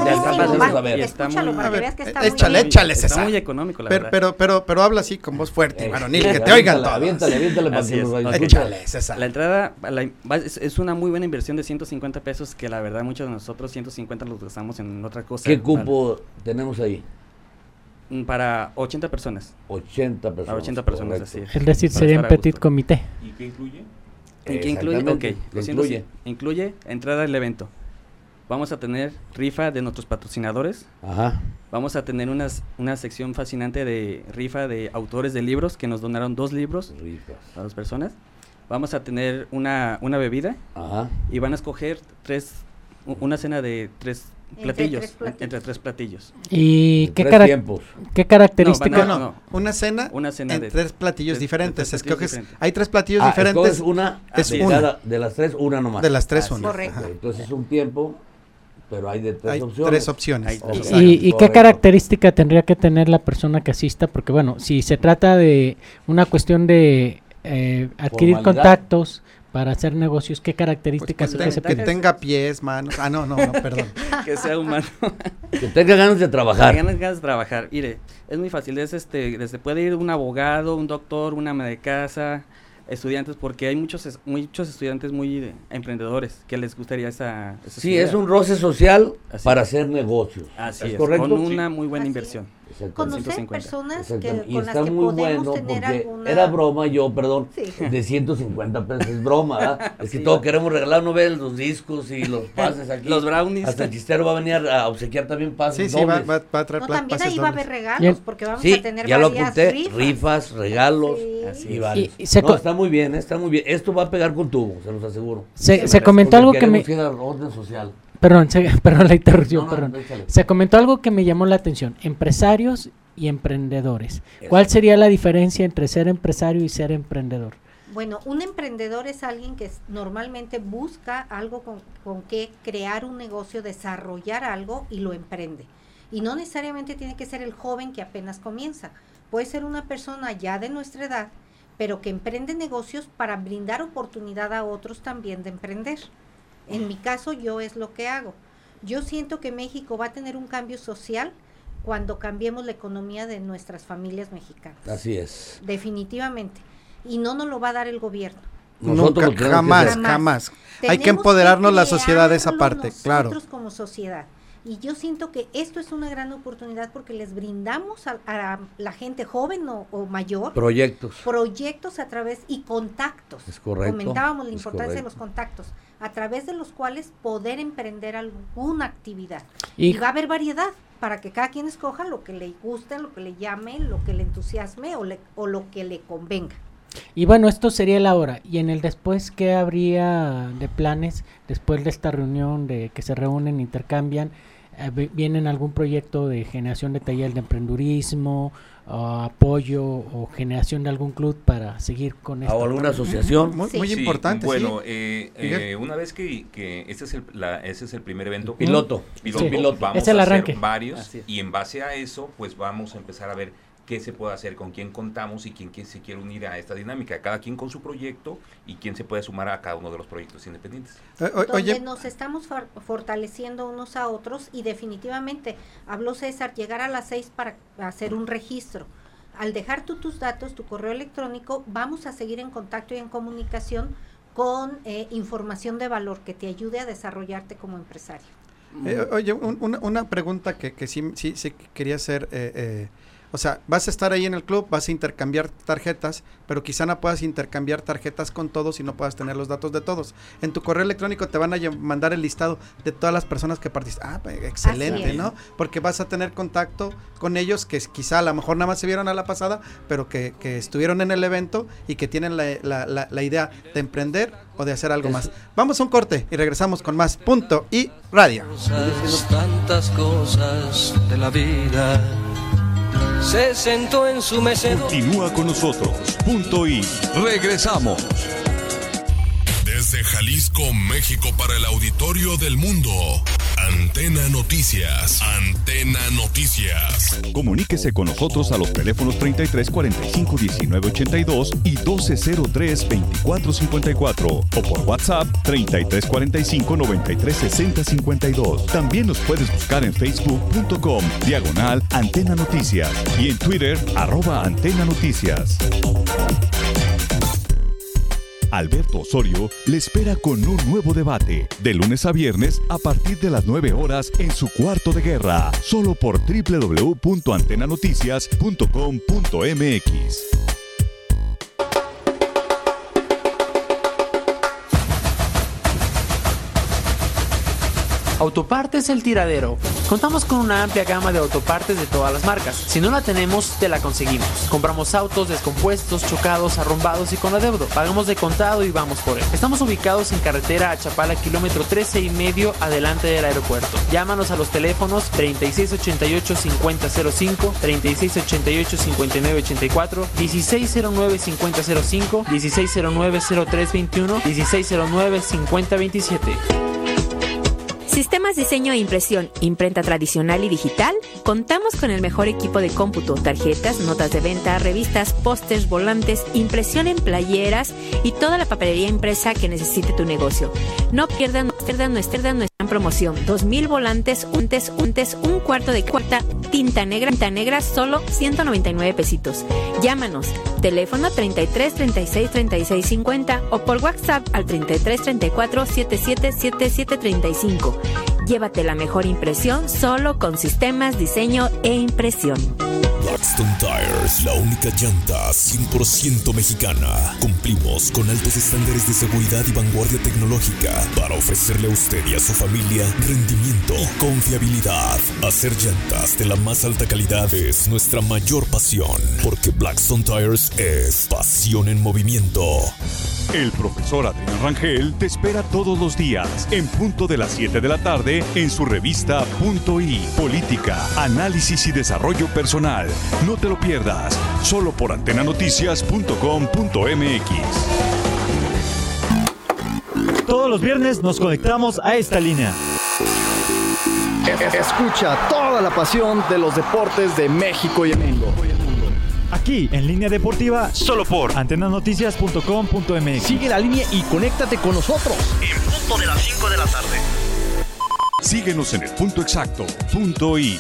échale, César. Está muy económico, la verdad. Pero habla así con voz fuerte, varonil, que te oigan todos. Aviéntale para que nos ayude. Échale, César. La entrada es una muy buena inversión de 150 pesos, que la verdad muchos de nosotros 150 los gastamos en otra cosa. ¿Qué cupo tenemos ahí? Para 80 personas. 80 personas. Para 80 personas, así es. Es decir, sería un petit comité. ¿Y qué incluye? ¿Y qué incluye? Ok, incluye entrada al evento, Vamos a tener rifa de nuestros patrocinadores. Ajá. Vamos a tener una sección fascinante de rifa de autores de libros que nos donaron 2 libros a 2 personas. Vamos a tener una bebida. Ajá. Y van a escoger una cena de 3 platillos, entre 3 platillos. ¿Y qué características? No, una cena en de 3 platillos diferentes. diferentes. Hay 3 platillos diferentes. Una, de las 3, una nomás. De las 3, una. Correcto. Entonces es un tiempo, pero hay de 3 hay opciones. 3 opciones. ¿Y qué característica tendría que tener la persona que asista? Porque bueno, si se trata de una cuestión de adquirir contactos para hacer negocios, ¿qué características que tenga pies, manos? No, perdón. Que sea humano. Que tenga ganas de trabajar. Que tenga ganas de trabajar. Mire, es muy fácil, desde puede ir un abogado, un doctor, una ama de casa, estudiantes, porque hay muchos estudiantes muy emprendedores que les gustaría esa Sí, es un roce social para hacer negocios. Así es, correcto? con una muy buena inversión. Conocer personas y con las está que muy podemos bueno tener porque alguna... era broma Sí. de 150 pesos, es broma, ¿verdad? Es que todos queremos regalar, no ven los discos y los pases aquí. Los brownies. Hasta el chistero va a venir a obsequiar también pases Sí, dobles. va a traer también pases ahí va a dobles. haber regalos, porque vamos a tener ya lo varias apunté, rifas, regalos y varios. Está muy bien, está muy bien. Esto va a pegar con tubo, se los aseguro. Se comentó algo que me... Ir al orden social. Perdón la interrupción, No, Se comentó algo que me llamó la atención, empresarios y emprendedores. ¿Cuál sería la diferencia entre ser empresario y ser emprendedor? Bueno, un emprendedor es alguien que normalmente busca algo con que crear un negocio, desarrollar algo y lo emprende. Y no necesariamente tiene que ser el joven que apenas comienza. Puede ser una persona ya de nuestra edad, pero que emprende negocios para brindar oportunidad a otros también de emprender. En mi caso, yo es lo que hago. Yo siento que México va a tener un cambio social cuando cambiemos la economía de nuestras familias mexicanas. Así es. Definitivamente. Y no nos lo va a dar el gobierno. Nunca, jamás. Hay que empoderarnos la sociedad de esa parte, claro. Nosotros como sociedad. Y yo siento que esto es una gran oportunidad porque les brindamos a la gente joven o mayor proyectos a través y contactos. Es correcto. Comentábamos la importancia de los contactos, a través de los cuales poder emprender alguna actividad. Y va a haber variedad para que cada quien escoja lo que le guste, lo que le llame, lo que le entusiasme o lo que le convenga. Y bueno, esto sería la hora. Y en el después, ¿qué habría de planes después de esta reunión de que se reúnen, intercambian? ¿Vienen algún proyecto de generación de talleres de emprendurismo, apoyo o generación de algún club para seguir con esto? ¿O alguna asociación? Muy importante. Bueno, una vez que ese es el primer evento. Piloto. Vamos es el a arranque. hacer varios y en base a eso, pues vamos a empezar a ver qué se puede hacer, con quién contamos y quién se quiere unir a esta dinámica, cada quien con su proyecto y quién se puede sumar a cada uno de los proyectos independientes. Donde nos estamos fortaleciendo unos a otros y definitivamente, habló César, llegar a las 6 para hacer un registro. Al dejar tus datos, tu correo electrónico, vamos a seguir en contacto y en comunicación con información de valor que te ayude a desarrollarte como empresario. Una pregunta que sí quería hacer. O sea, vas a estar ahí en el club, vas a intercambiar tarjetas, pero quizá no puedas intercambiar tarjetas con todos y no puedas tener los datos de todos. En tu correo electrónico te van a mandar el listado de todas las personas que participan. Excelente, ¿no? Porque vas a tener contacto con ellos que quizá a lo mejor nada más se vieron a la pasada, pero que estuvieron en el evento y que tienen la idea de emprender o de hacer algo más. Vamos a un corte y regresamos con más Punto y Radio. Tantas cosas de la vida. Se sentó en su mecedor. Continúa con nosotros. Punto y regresamos. Desde Jalisco, México, para el auditorio del mundo. Antena Noticias. Antena Noticias. Comuníquese con nosotros a los teléfonos 33 45 19 82 y 12 03 24 54 o por WhatsApp 33 45 93 60 52. También nos puedes buscar en facebook.com/Antena Noticias y en Twitter @Antena Noticias. Alberto Osorio le espera con un nuevo debate, de lunes a viernes a partir de las 9 horas en su Cuarto de Guerra, solo por www.antenanoticias.com.mx. Autopartes El Tiradero. Contamos con una amplia gama de autopartes de todas las marcas. Si no la tenemos, te la conseguimos. Compramos autos descompuestos, chocados, arrumbados y con adeudo. Pagamos de contado y vamos por él. Estamos ubicados en carretera a Chapala, kilómetro 13,5, adelante del aeropuerto. Llámanos a los teléfonos 3688-5005, 3688-5984, 1609-5005, 1609-0321, 1609-5027. Sistemas Diseño e Impresión, imprenta tradicional y digital. Contamos con el mejor equipo de cómputo, tarjetas, notas de venta, revistas, pósters, volantes, impresión en playeras y toda la papelería impresa que necesite tu negocio. No pierdan nuestra promoción. 2,000 volantes, un cuarto de cuarta, tinta negra, solo 199 pesitos. Llámanos, teléfono 33 36 36 50 o por WhatsApp al 33 34 77 77 35. Llévate la mejor impresión solo con Sistemas Diseño e Impresión. Blackstone Tires, la única llanta 100% mexicana. Cumplimos con altos estándares de seguridad y vanguardia tecnológica para ofrecerle a usted y a su familia rendimiento y confiabilidad. Hacer llantas de la más alta calidad es nuestra mayor pasión, porque Blackstone Tires es pasión en movimiento. El profesor Adrián Rangel te espera todos los días en punto de las 7 de la tarde en su revista Punto I, Política, Análisis y Desarrollo Personal. No te lo pierdas, solo por antenanoticias.com.mx. Todos los viernes nos conectamos a esta línea. Escucha toda la pasión de los deportes de México y el mundo. Aquí en Línea Deportiva, solo por antenanoticias.com.mx. Sigue la línea y conéctate con nosotros en punto de las 5 de la tarde. Síguenos en el punto exacto, Punto I.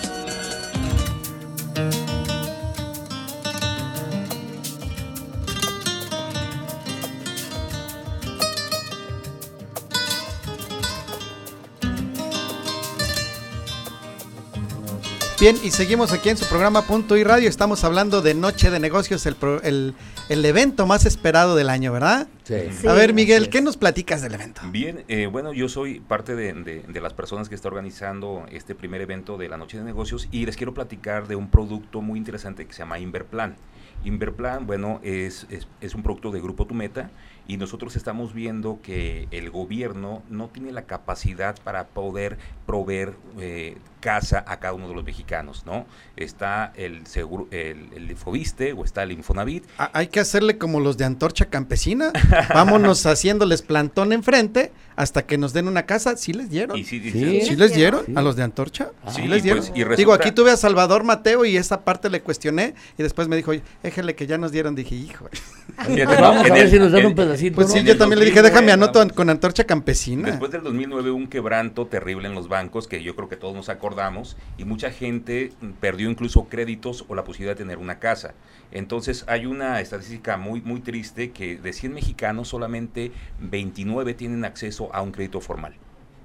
Bien, y seguimos aquí en su programa Punto y Radio. Estamos hablando de Noche de Negocios, el evento más esperado del año, ¿verdad? Sí. A ver, Miguel, ¿qué nos platicas del evento? Bien, bueno, yo soy parte de las personas que está organizando este primer evento de la Noche de Negocios y les quiero platicar de un producto muy interesante que se llama Inverplan. Inverplan, bueno, es un producto de Grupo Tumeta y nosotros estamos viendo que el gobierno no tiene la capacidad para poder proveer casa a cada uno de los mexicanos, ¿no? Está el seguro, el Infoviste o está el Infonavit. Hay que hacerle como los de Antorcha Campesina. Vámonos haciéndoles plantón enfrente hasta que nos den una casa. ¿Sí les dieron? ¿Sí les dieron a los de Antorcha? Sí, les dieron. Pues, y resulta... Digo, aquí tuve a Salvador Mateo y esa parte le cuestioné y después me dijo, oye, déjale que ya nos dieron. Dije, hijo. Vamos a ver si nos dan un pedacito. Pues ¿no? sí, yo también le dije, déjame anoto con Antorcha Campesina. Después del 2009 un quebranto terrible en los bancos que yo creo que todos nos acordamos y mucha gente perdió incluso créditos o la posibilidad de tener una casa. Entonces hay una estadística muy triste que de 100 mexicanos solamente 29 tienen acceso a un crédito formal.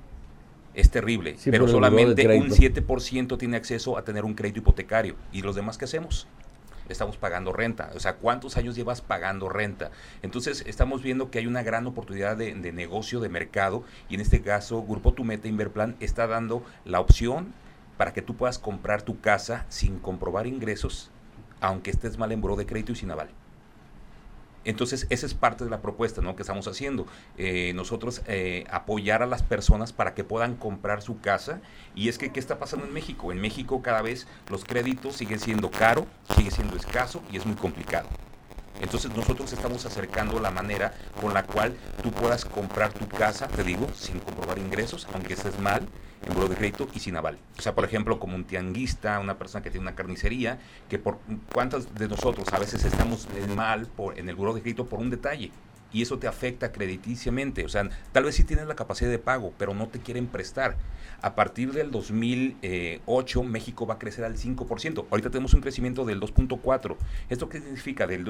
Es terrible, Sí, pero por el solamente buró de un crédito. 7% tiene acceso a tener un crédito hipotecario. ¿Y los demás qué hacemos? Estamos pagando renta. O sea, ¿cuántos años llevas pagando renta? Entonces, estamos viendo que hay una gran oportunidad de negocio, de mercado, y en este caso, Grupo Tumeta Inverplan está dando la opción para que tú puedas comprar tu casa sin comprobar ingresos, aunque estés mal en buró de crédito y sin aval. Entonces, esa es parte de la propuesta, ¿no?, que estamos haciendo. Nosotros apoyar a las personas para que puedan comprar su casa. Y es que, ¿qué está pasando en México? En México cada vez los créditos siguen siendo caro, sigue siendo escaso y es muy complicado. Entonces, nosotros estamos acercando la manera con la cual tú puedas comprar tu casa, te digo, sin comprobar ingresos, aunque estés mal en buró de crédito y sin aval. O sea, por ejemplo, como un tianguista, una persona que tiene una carnicería, que por cuántas de nosotros a veces estamos mal en el buró de crédito por un detalle y eso te afecta crediticiamente. O sea, tal vez sí tienes la capacidad de pago, pero no te quieren prestar. A partir del 2008, México va a crecer al 5%. Ahorita tenemos un crecimiento del 2.4%. ¿Esto qué significa? Del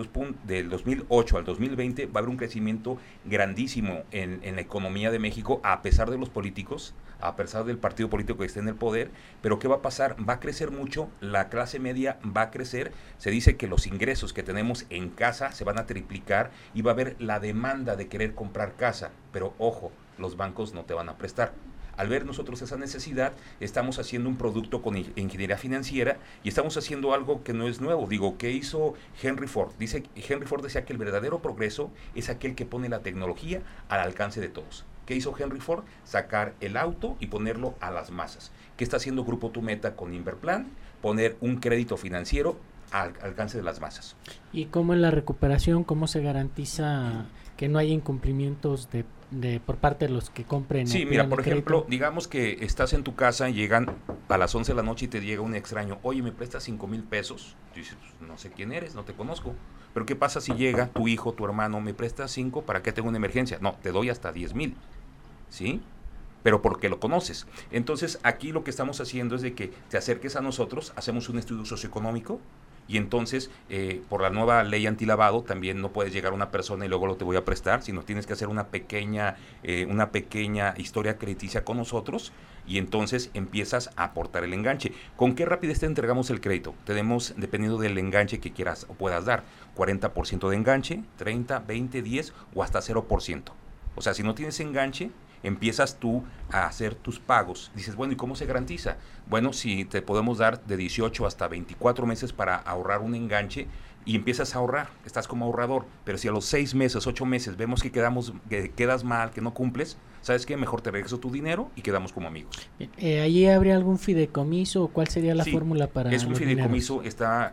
2008 al 2020 va a haber un crecimiento grandísimo en la economía de México, a pesar de los políticos, a pesar del partido político que esté en el poder. Pero ¿qué va a pasar? Va a crecer mucho, la clase media va a crecer. Se dice que los ingresos que tenemos en casa se van a triplicar y va a haber la demanda de querer comprar casa. Pero ojo, los bancos no te van a prestar. Al ver nosotros esa necesidad, estamos haciendo un producto con ingeniería financiera y estamos haciendo algo que no es nuevo. Digo, ¿qué hizo Henry Ford? Henry Ford decía que el verdadero progreso es aquel que pone la tecnología al alcance de todos. ¿Qué hizo Henry Ford? Sacar el auto y ponerlo a las masas. ¿Qué está haciendo Grupo Tu Meta con Inverplan? Poner un crédito financiero al alcance de las masas. ¿Y cómo en la recuperación, cómo se garantiza que no haya incumplimientos por parte de los que compren? Sí, mira, por ejemplo, digamos que estás en tu casa y llegan a las 11 de la noche y te llega un extraño, oye, ¿me prestas 5,000 pesos? Tú dices, pues, no sé quién eres, no te conozco. Pero ¿qué pasa si llega tu hijo, tu hermano, me prestas 5 para que tenga una emergencia? No, te doy hasta 10,000, ¿sí? Pero porque lo conoces. Entonces, aquí lo que estamos haciendo es de que te acerques a nosotros, hacemos un estudio socioeconómico, y entonces, por la nueva ley antilavado, también no puedes llegar a una persona y luego lo te voy a prestar, sino tienes que hacer una pequeña historia crediticia con nosotros, y entonces empiezas a aportar el enganche. ¿Con qué rapidez te entregamos el crédito? Tenemos, dependiendo del enganche que quieras o puedas dar, 40% de enganche, 30, 20, 10 o hasta 0%. O sea, si no tienes enganche, empiezas tú a hacer tus pagos. Dices, bueno, ¿y cómo se garantiza? Bueno, si te podemos dar de 18 hasta 24 meses para ahorrar un enganche y empiezas a ahorrar, estás como ahorrador, pero si a los 6 meses, 8 meses vemos que quedas mal, que no cumples, ¿sabes qué? Mejor te regreso tu dinero y quedamos como amigos. ¿Allí habría algún fideicomiso o cuál sería la fórmula para es un los fideicomiso, dineros?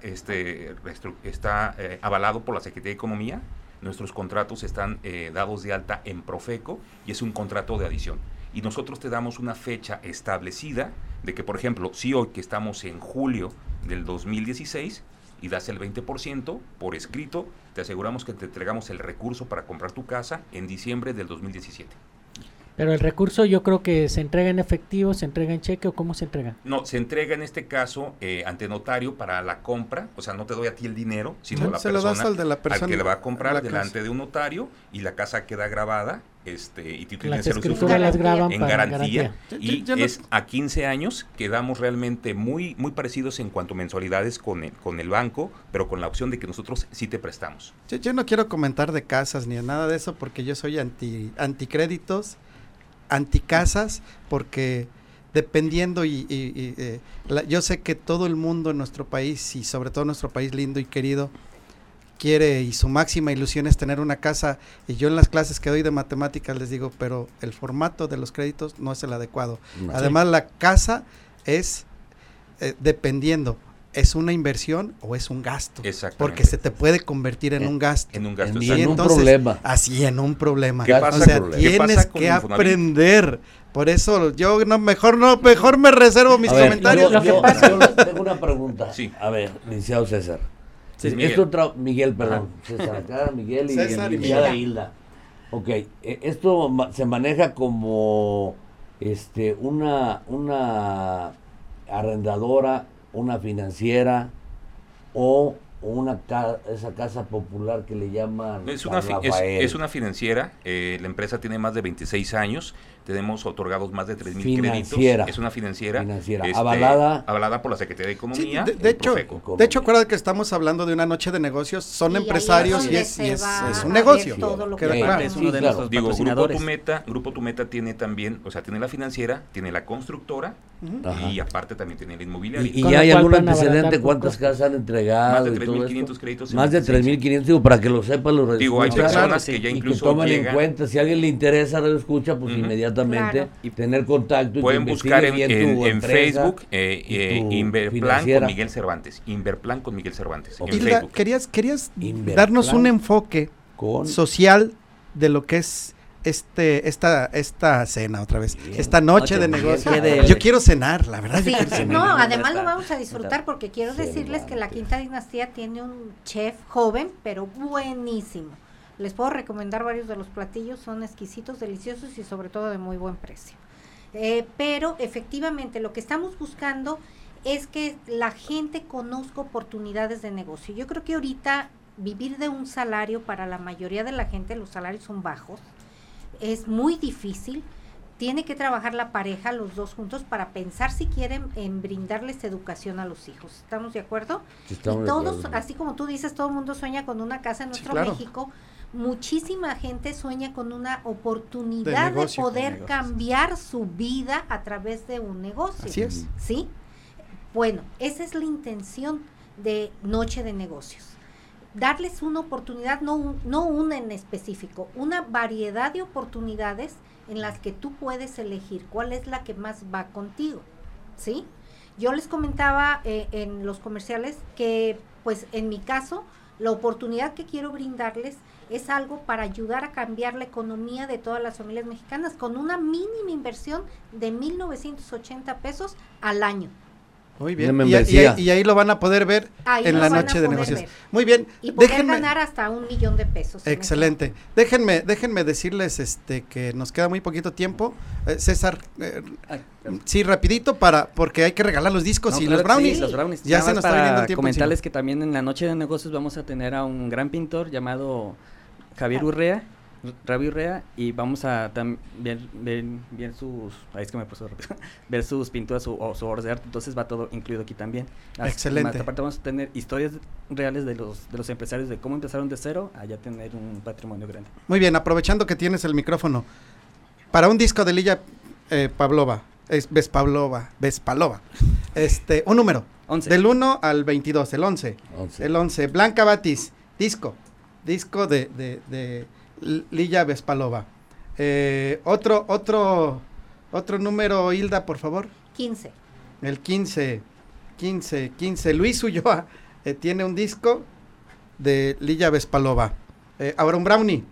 está avalado por la Secretaría de Economía. Nuestros contratos están dados de alta en Profeco y es un contrato de adición. Y nosotros te damos una fecha establecida de que, por ejemplo, si hoy que estamos en julio del 2016 y das el 20% por escrito, te aseguramos que te entregamos el recurso para comprar tu casa en diciembre del 2017. Pero el recurso yo creo que se entrega en efectivo, se entrega en cheque o ¿cómo se entrega? No, se entrega en este caso ante notario para la compra, o sea, no te doy a ti el dinero, sino se lo das al que le va a comprar delante casa. de un notario y la casa queda grabada y tú las tienes escrituras las graban en para garantía. Y Yo no- es a 15 años, quedamos realmente muy parecidos en cuanto a mensualidades con el banco, pero con la opción de que nosotros sí te prestamos. Yo no quiero comentar de casas ni de nada de eso porque yo soy anticréditos, anticasas, porque dependiendo yo sé que todo el mundo en nuestro país y sobre todo nuestro país lindo y querido quiere y su máxima ilusión es tener una casa, y yo en las clases que doy de matemáticas les digo, pero el formato de los créditos no es el adecuado. Además la casa es dependiendo, ¿es una inversión o es un gasto? Exactamente. Porque se te puede convertir en un gasto. En un gasto. Y en un entonces, problema. Así, en un problema. ¿Qué pasa? O sea, ¿Qué tienes pasa con que Infonavit? aprender. Por eso yo mejor me reservo mis A ver, comentarios. yo tengo una pregunta. Sí. A ver, licenciado César. Sí, Miguel. Perdón. César acá, Miguel y César y licenciada Hilda. Hilda. Ok, esto se maneja como una arrendadora, una financiera o esa casa popular que le llaman Es una financiera, la empresa tiene más de 26 años, tenemos otorgados más de 3,000 créditos. Es una financiera. Avalada por la Secretaría de Economía. Sí, de hecho, acuérdate que estamos hablando de una noche de negocios, son empresarios y es un negocio. Queda claro. Es uno de nuestros Digo, patrocinadores. Grupo Tu Meta tiene también, o sea, tiene la financiera, tiene la constructora y aparte también tiene el inmobiliario. ¿Y ya hay algún antecedente? ¿Cuántas casas han entregado? Más de y todo 3,500 esto? créditos. Más de 3,500, digo, para que lo sepan los Digo, hay radioescuchas, personas que ya y que incluso tomen en llegan. cuenta, si a alguien le interesa radio escucha, pues inmediatamente y tener contacto. Pueden y buscar bien tu en empresa Facebook y tu Inverplan financiera. con Miguel Cervantes. Inverplan con Miguel Cervantes. En Hilda, Facebook. querías Inverplan darnos un enfoque social de lo que es esta cena otra vez, esta noche de negocio. Yo quiero cenar, la verdad. Sí, yo quiero cenar. no, además lo vamos a disfrutar porque quiero decirles que la Quinta Dinastía tiene un chef joven, pero buenísimo. Les puedo recomendar varios de los platillos, son exquisitos, deliciosos y sobre todo de muy buen precio. Pero efectivamente lo que estamos buscando es que la gente conozca oportunidades de negocio. Yo creo que ahorita vivir de un salario para la mayoría de la gente, los salarios son bajos, es muy difícil. Tiene que trabajar la pareja, los dos juntos, para pensar si quieren en brindarles educación a los hijos. ¿Estamos de acuerdo? Sí, estamos y de todos, acuerdo. así como tú dices, todo el mundo sueña con una casa en nuestro claro. México, muchísima gente sueña con una oportunidad de poder cambiar su vida a través de un negocio. Así es. ¿Sí? Bueno, esa es la intención de Noche de Negocios. Darles una oportunidad, no una en específico, una variedad de oportunidades en las que tú puedes elegir cuál es la que más va contigo, ¿sí? Yo les comentaba en los comerciales que, pues, en mi caso, la oportunidad que quiero brindarles es algo para ayudar a cambiar la economía de todas las familias mexicanas con una mínima inversión de 1,980 pesos al año. Muy bien, y ahí lo van a poder ver en la Noche de Negocios. Muy bien. Y poder ganar hasta 1,000,000 de pesos. Excelente. Déjenme decirles que nos queda muy poquito tiempo. César, sí, rapidito, porque hay que regalar los discos y los brownies. Sí, los brownies. Ya se nos está viniendo el tiempo. Comentarles que también en la Noche de Negocios vamos a tener a un gran pintor llamado Javier Urrea, Rabi Urrea, y vamos a ver sus, es que me puso rápido, ver sus pinturas o su obras de arte, entonces va todo incluido aquí también. Excelente. Aparte vamos a tener historias reales de los empresarios, de cómo empezaron de cero a ya tener un patrimonio grande. Muy bien, aprovechando que tienes el micrófono, para un disco de Lilla Vespalova, un número, 11. Del 1 al 22, el 11. El 11, Blanca Batis, disco de Lilla Vespalova. Otro número, Hilda, por favor. 15. El 15. Luis Ulloa tiene un disco de Lilla Vespalova. Ahora un brownie.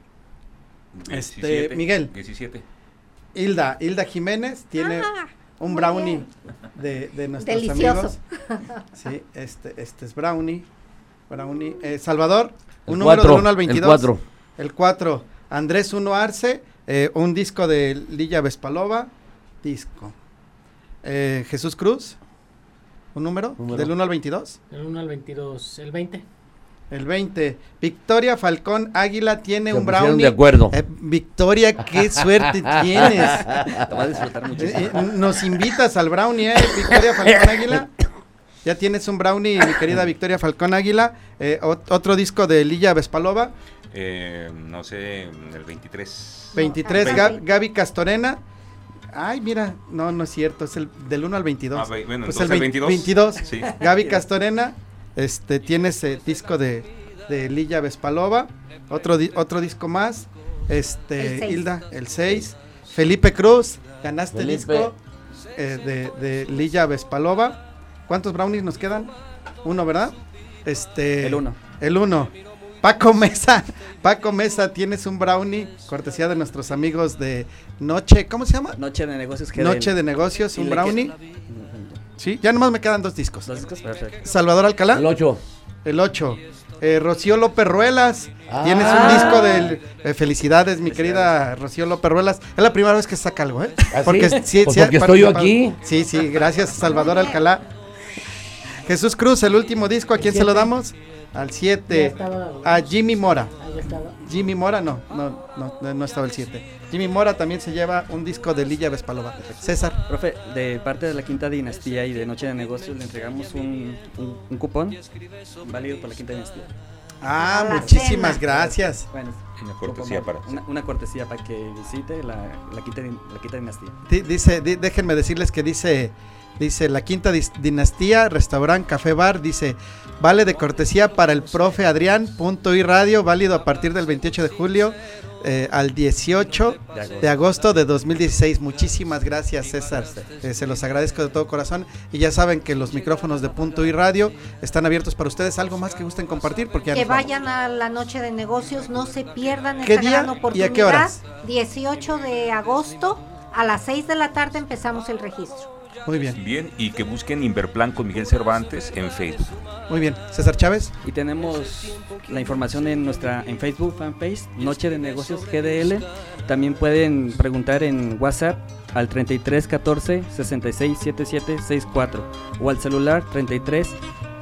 17, Miguel. 17. Hilda Jiménez tiene un brownie de nuestros delicioso. Amigos. Sí, este es brownie. Salvador, un el número 4, del 1 al 22. El 4. Andrés 1 Arce, un disco de Lilla Vespalova, disco. Jesús Cruz, un número del 1 al 22. Del 1 al 22, el 20. El 20. Victoria Falcón Águila tiene un brownie. De acuerdo. Victoria, qué suerte tienes. Te vas a disfrutar muchísimo. Nos invitas al brownie, Victoria Falcón Águila. Ya tienes un brownie, mi querida Victoria Falcón Águila. Otro disco de Lilla Vespalova. No sé, el 23. 23, Gaby Castorena. Ay, mira, no es cierto, es el del 1 al 22. Bueno, pues el 22. Sí. Gaby Castorena, tiene ese disco de Lilla Vespalova. Otro disco más, Hilda, el 6. Felipe Cruz, ganaste el disco de Lilla Vespalova. ¿Cuántos brownies nos quedan? Uno, ¿verdad? El 1. El 1. Paco Mesa, tienes un brownie, cortesía de nuestros amigos de Noche, ¿cómo se llama? Noche de Negocios GDL. Noche de Negocios, un brownie. Sí, ya nomás me quedan 2 discos. 2 discos, perfecto. Salvador Alcalá. El 8. Rocío López Ruelas, tienes un disco de felicidades, mi querida Rocío López Ruelas. Es la primera vez que saca algo, Porque estoy yo aquí. Sí, gracias, Salvador Alcalá. Jesús Cruz, el último disco, ¿a quién se lo damos? Al 7, a Jimmy Mora. Jimmy Mora no estaba el 7. Jimmy Mora también se lleva un disco de Lilla Vespalova. César. Profe, de parte de la Quinta Dinastía y de Noche de Negocios le entregamos un cupón válido por la Quinta Dinastía. Muchísimas gracias. Bueno, una cortesía para que visite la Quinta Dinastía. Déjenme decirles que dice la Quinta Dinastía, restaurante, café, bar, dice, vale de cortesía para el profe Adrián, .i radio, válido a partir del 28 de julio al 18 de agosto de 2016. Muchísimas gracias, César. Se los agradezco de todo corazón. Y ya saben que los micrófonos de .i radio están abiertos para ustedes. ¿Algo más que gusten compartir? Porque que vayan a la Noche de Negocios, no se pierdan ¿Qué esta día gran oportunidad. ¿Y a qué horas? 18 de agosto a las 6 de la tarde empezamos el registro. Muy bien. Bien, y que busquen Inverplan con Miguel Cervantes en Facebook. Muy bien. César Chávez. Y tenemos la información en Facebook fanpage, Noche de Negocios GDL. También pueden preguntar en WhatsApp al 33 14 66 77 64 o al celular 33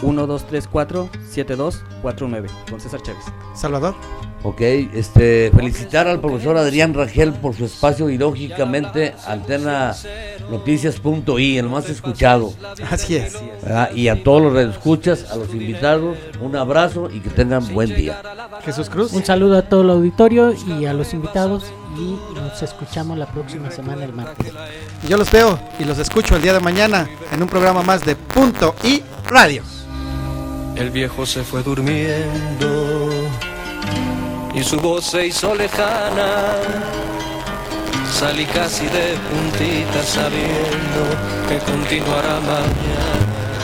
1234-7249, con César Chávez. Salvador. Ok, felicitar al profesor Adrián Rangel por su espacio y lógicamente Antena Noticias.i, el más escuchado. Así es. ¿Verdad? Y a todos los redescuchas, a los invitados, un abrazo y que tengan buen día. Jesús Cruz. Un saludo a todo el auditorio y a los invitados y nos escuchamos la próxima semana el martes. Yo los veo y los escucho el día de mañana en un programa más de Punto y Radio. El viejo se fue durmiendo y su voz se hizo lejana. Salí casi de puntita sabiendo que continuará mañana.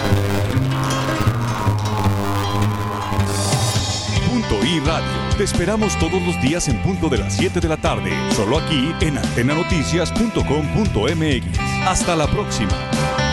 Punto y Radio. Te esperamos todos los días en punto de las 7 de la tarde, solo aquí en antenanoticias.com.mx. Hasta la próxima.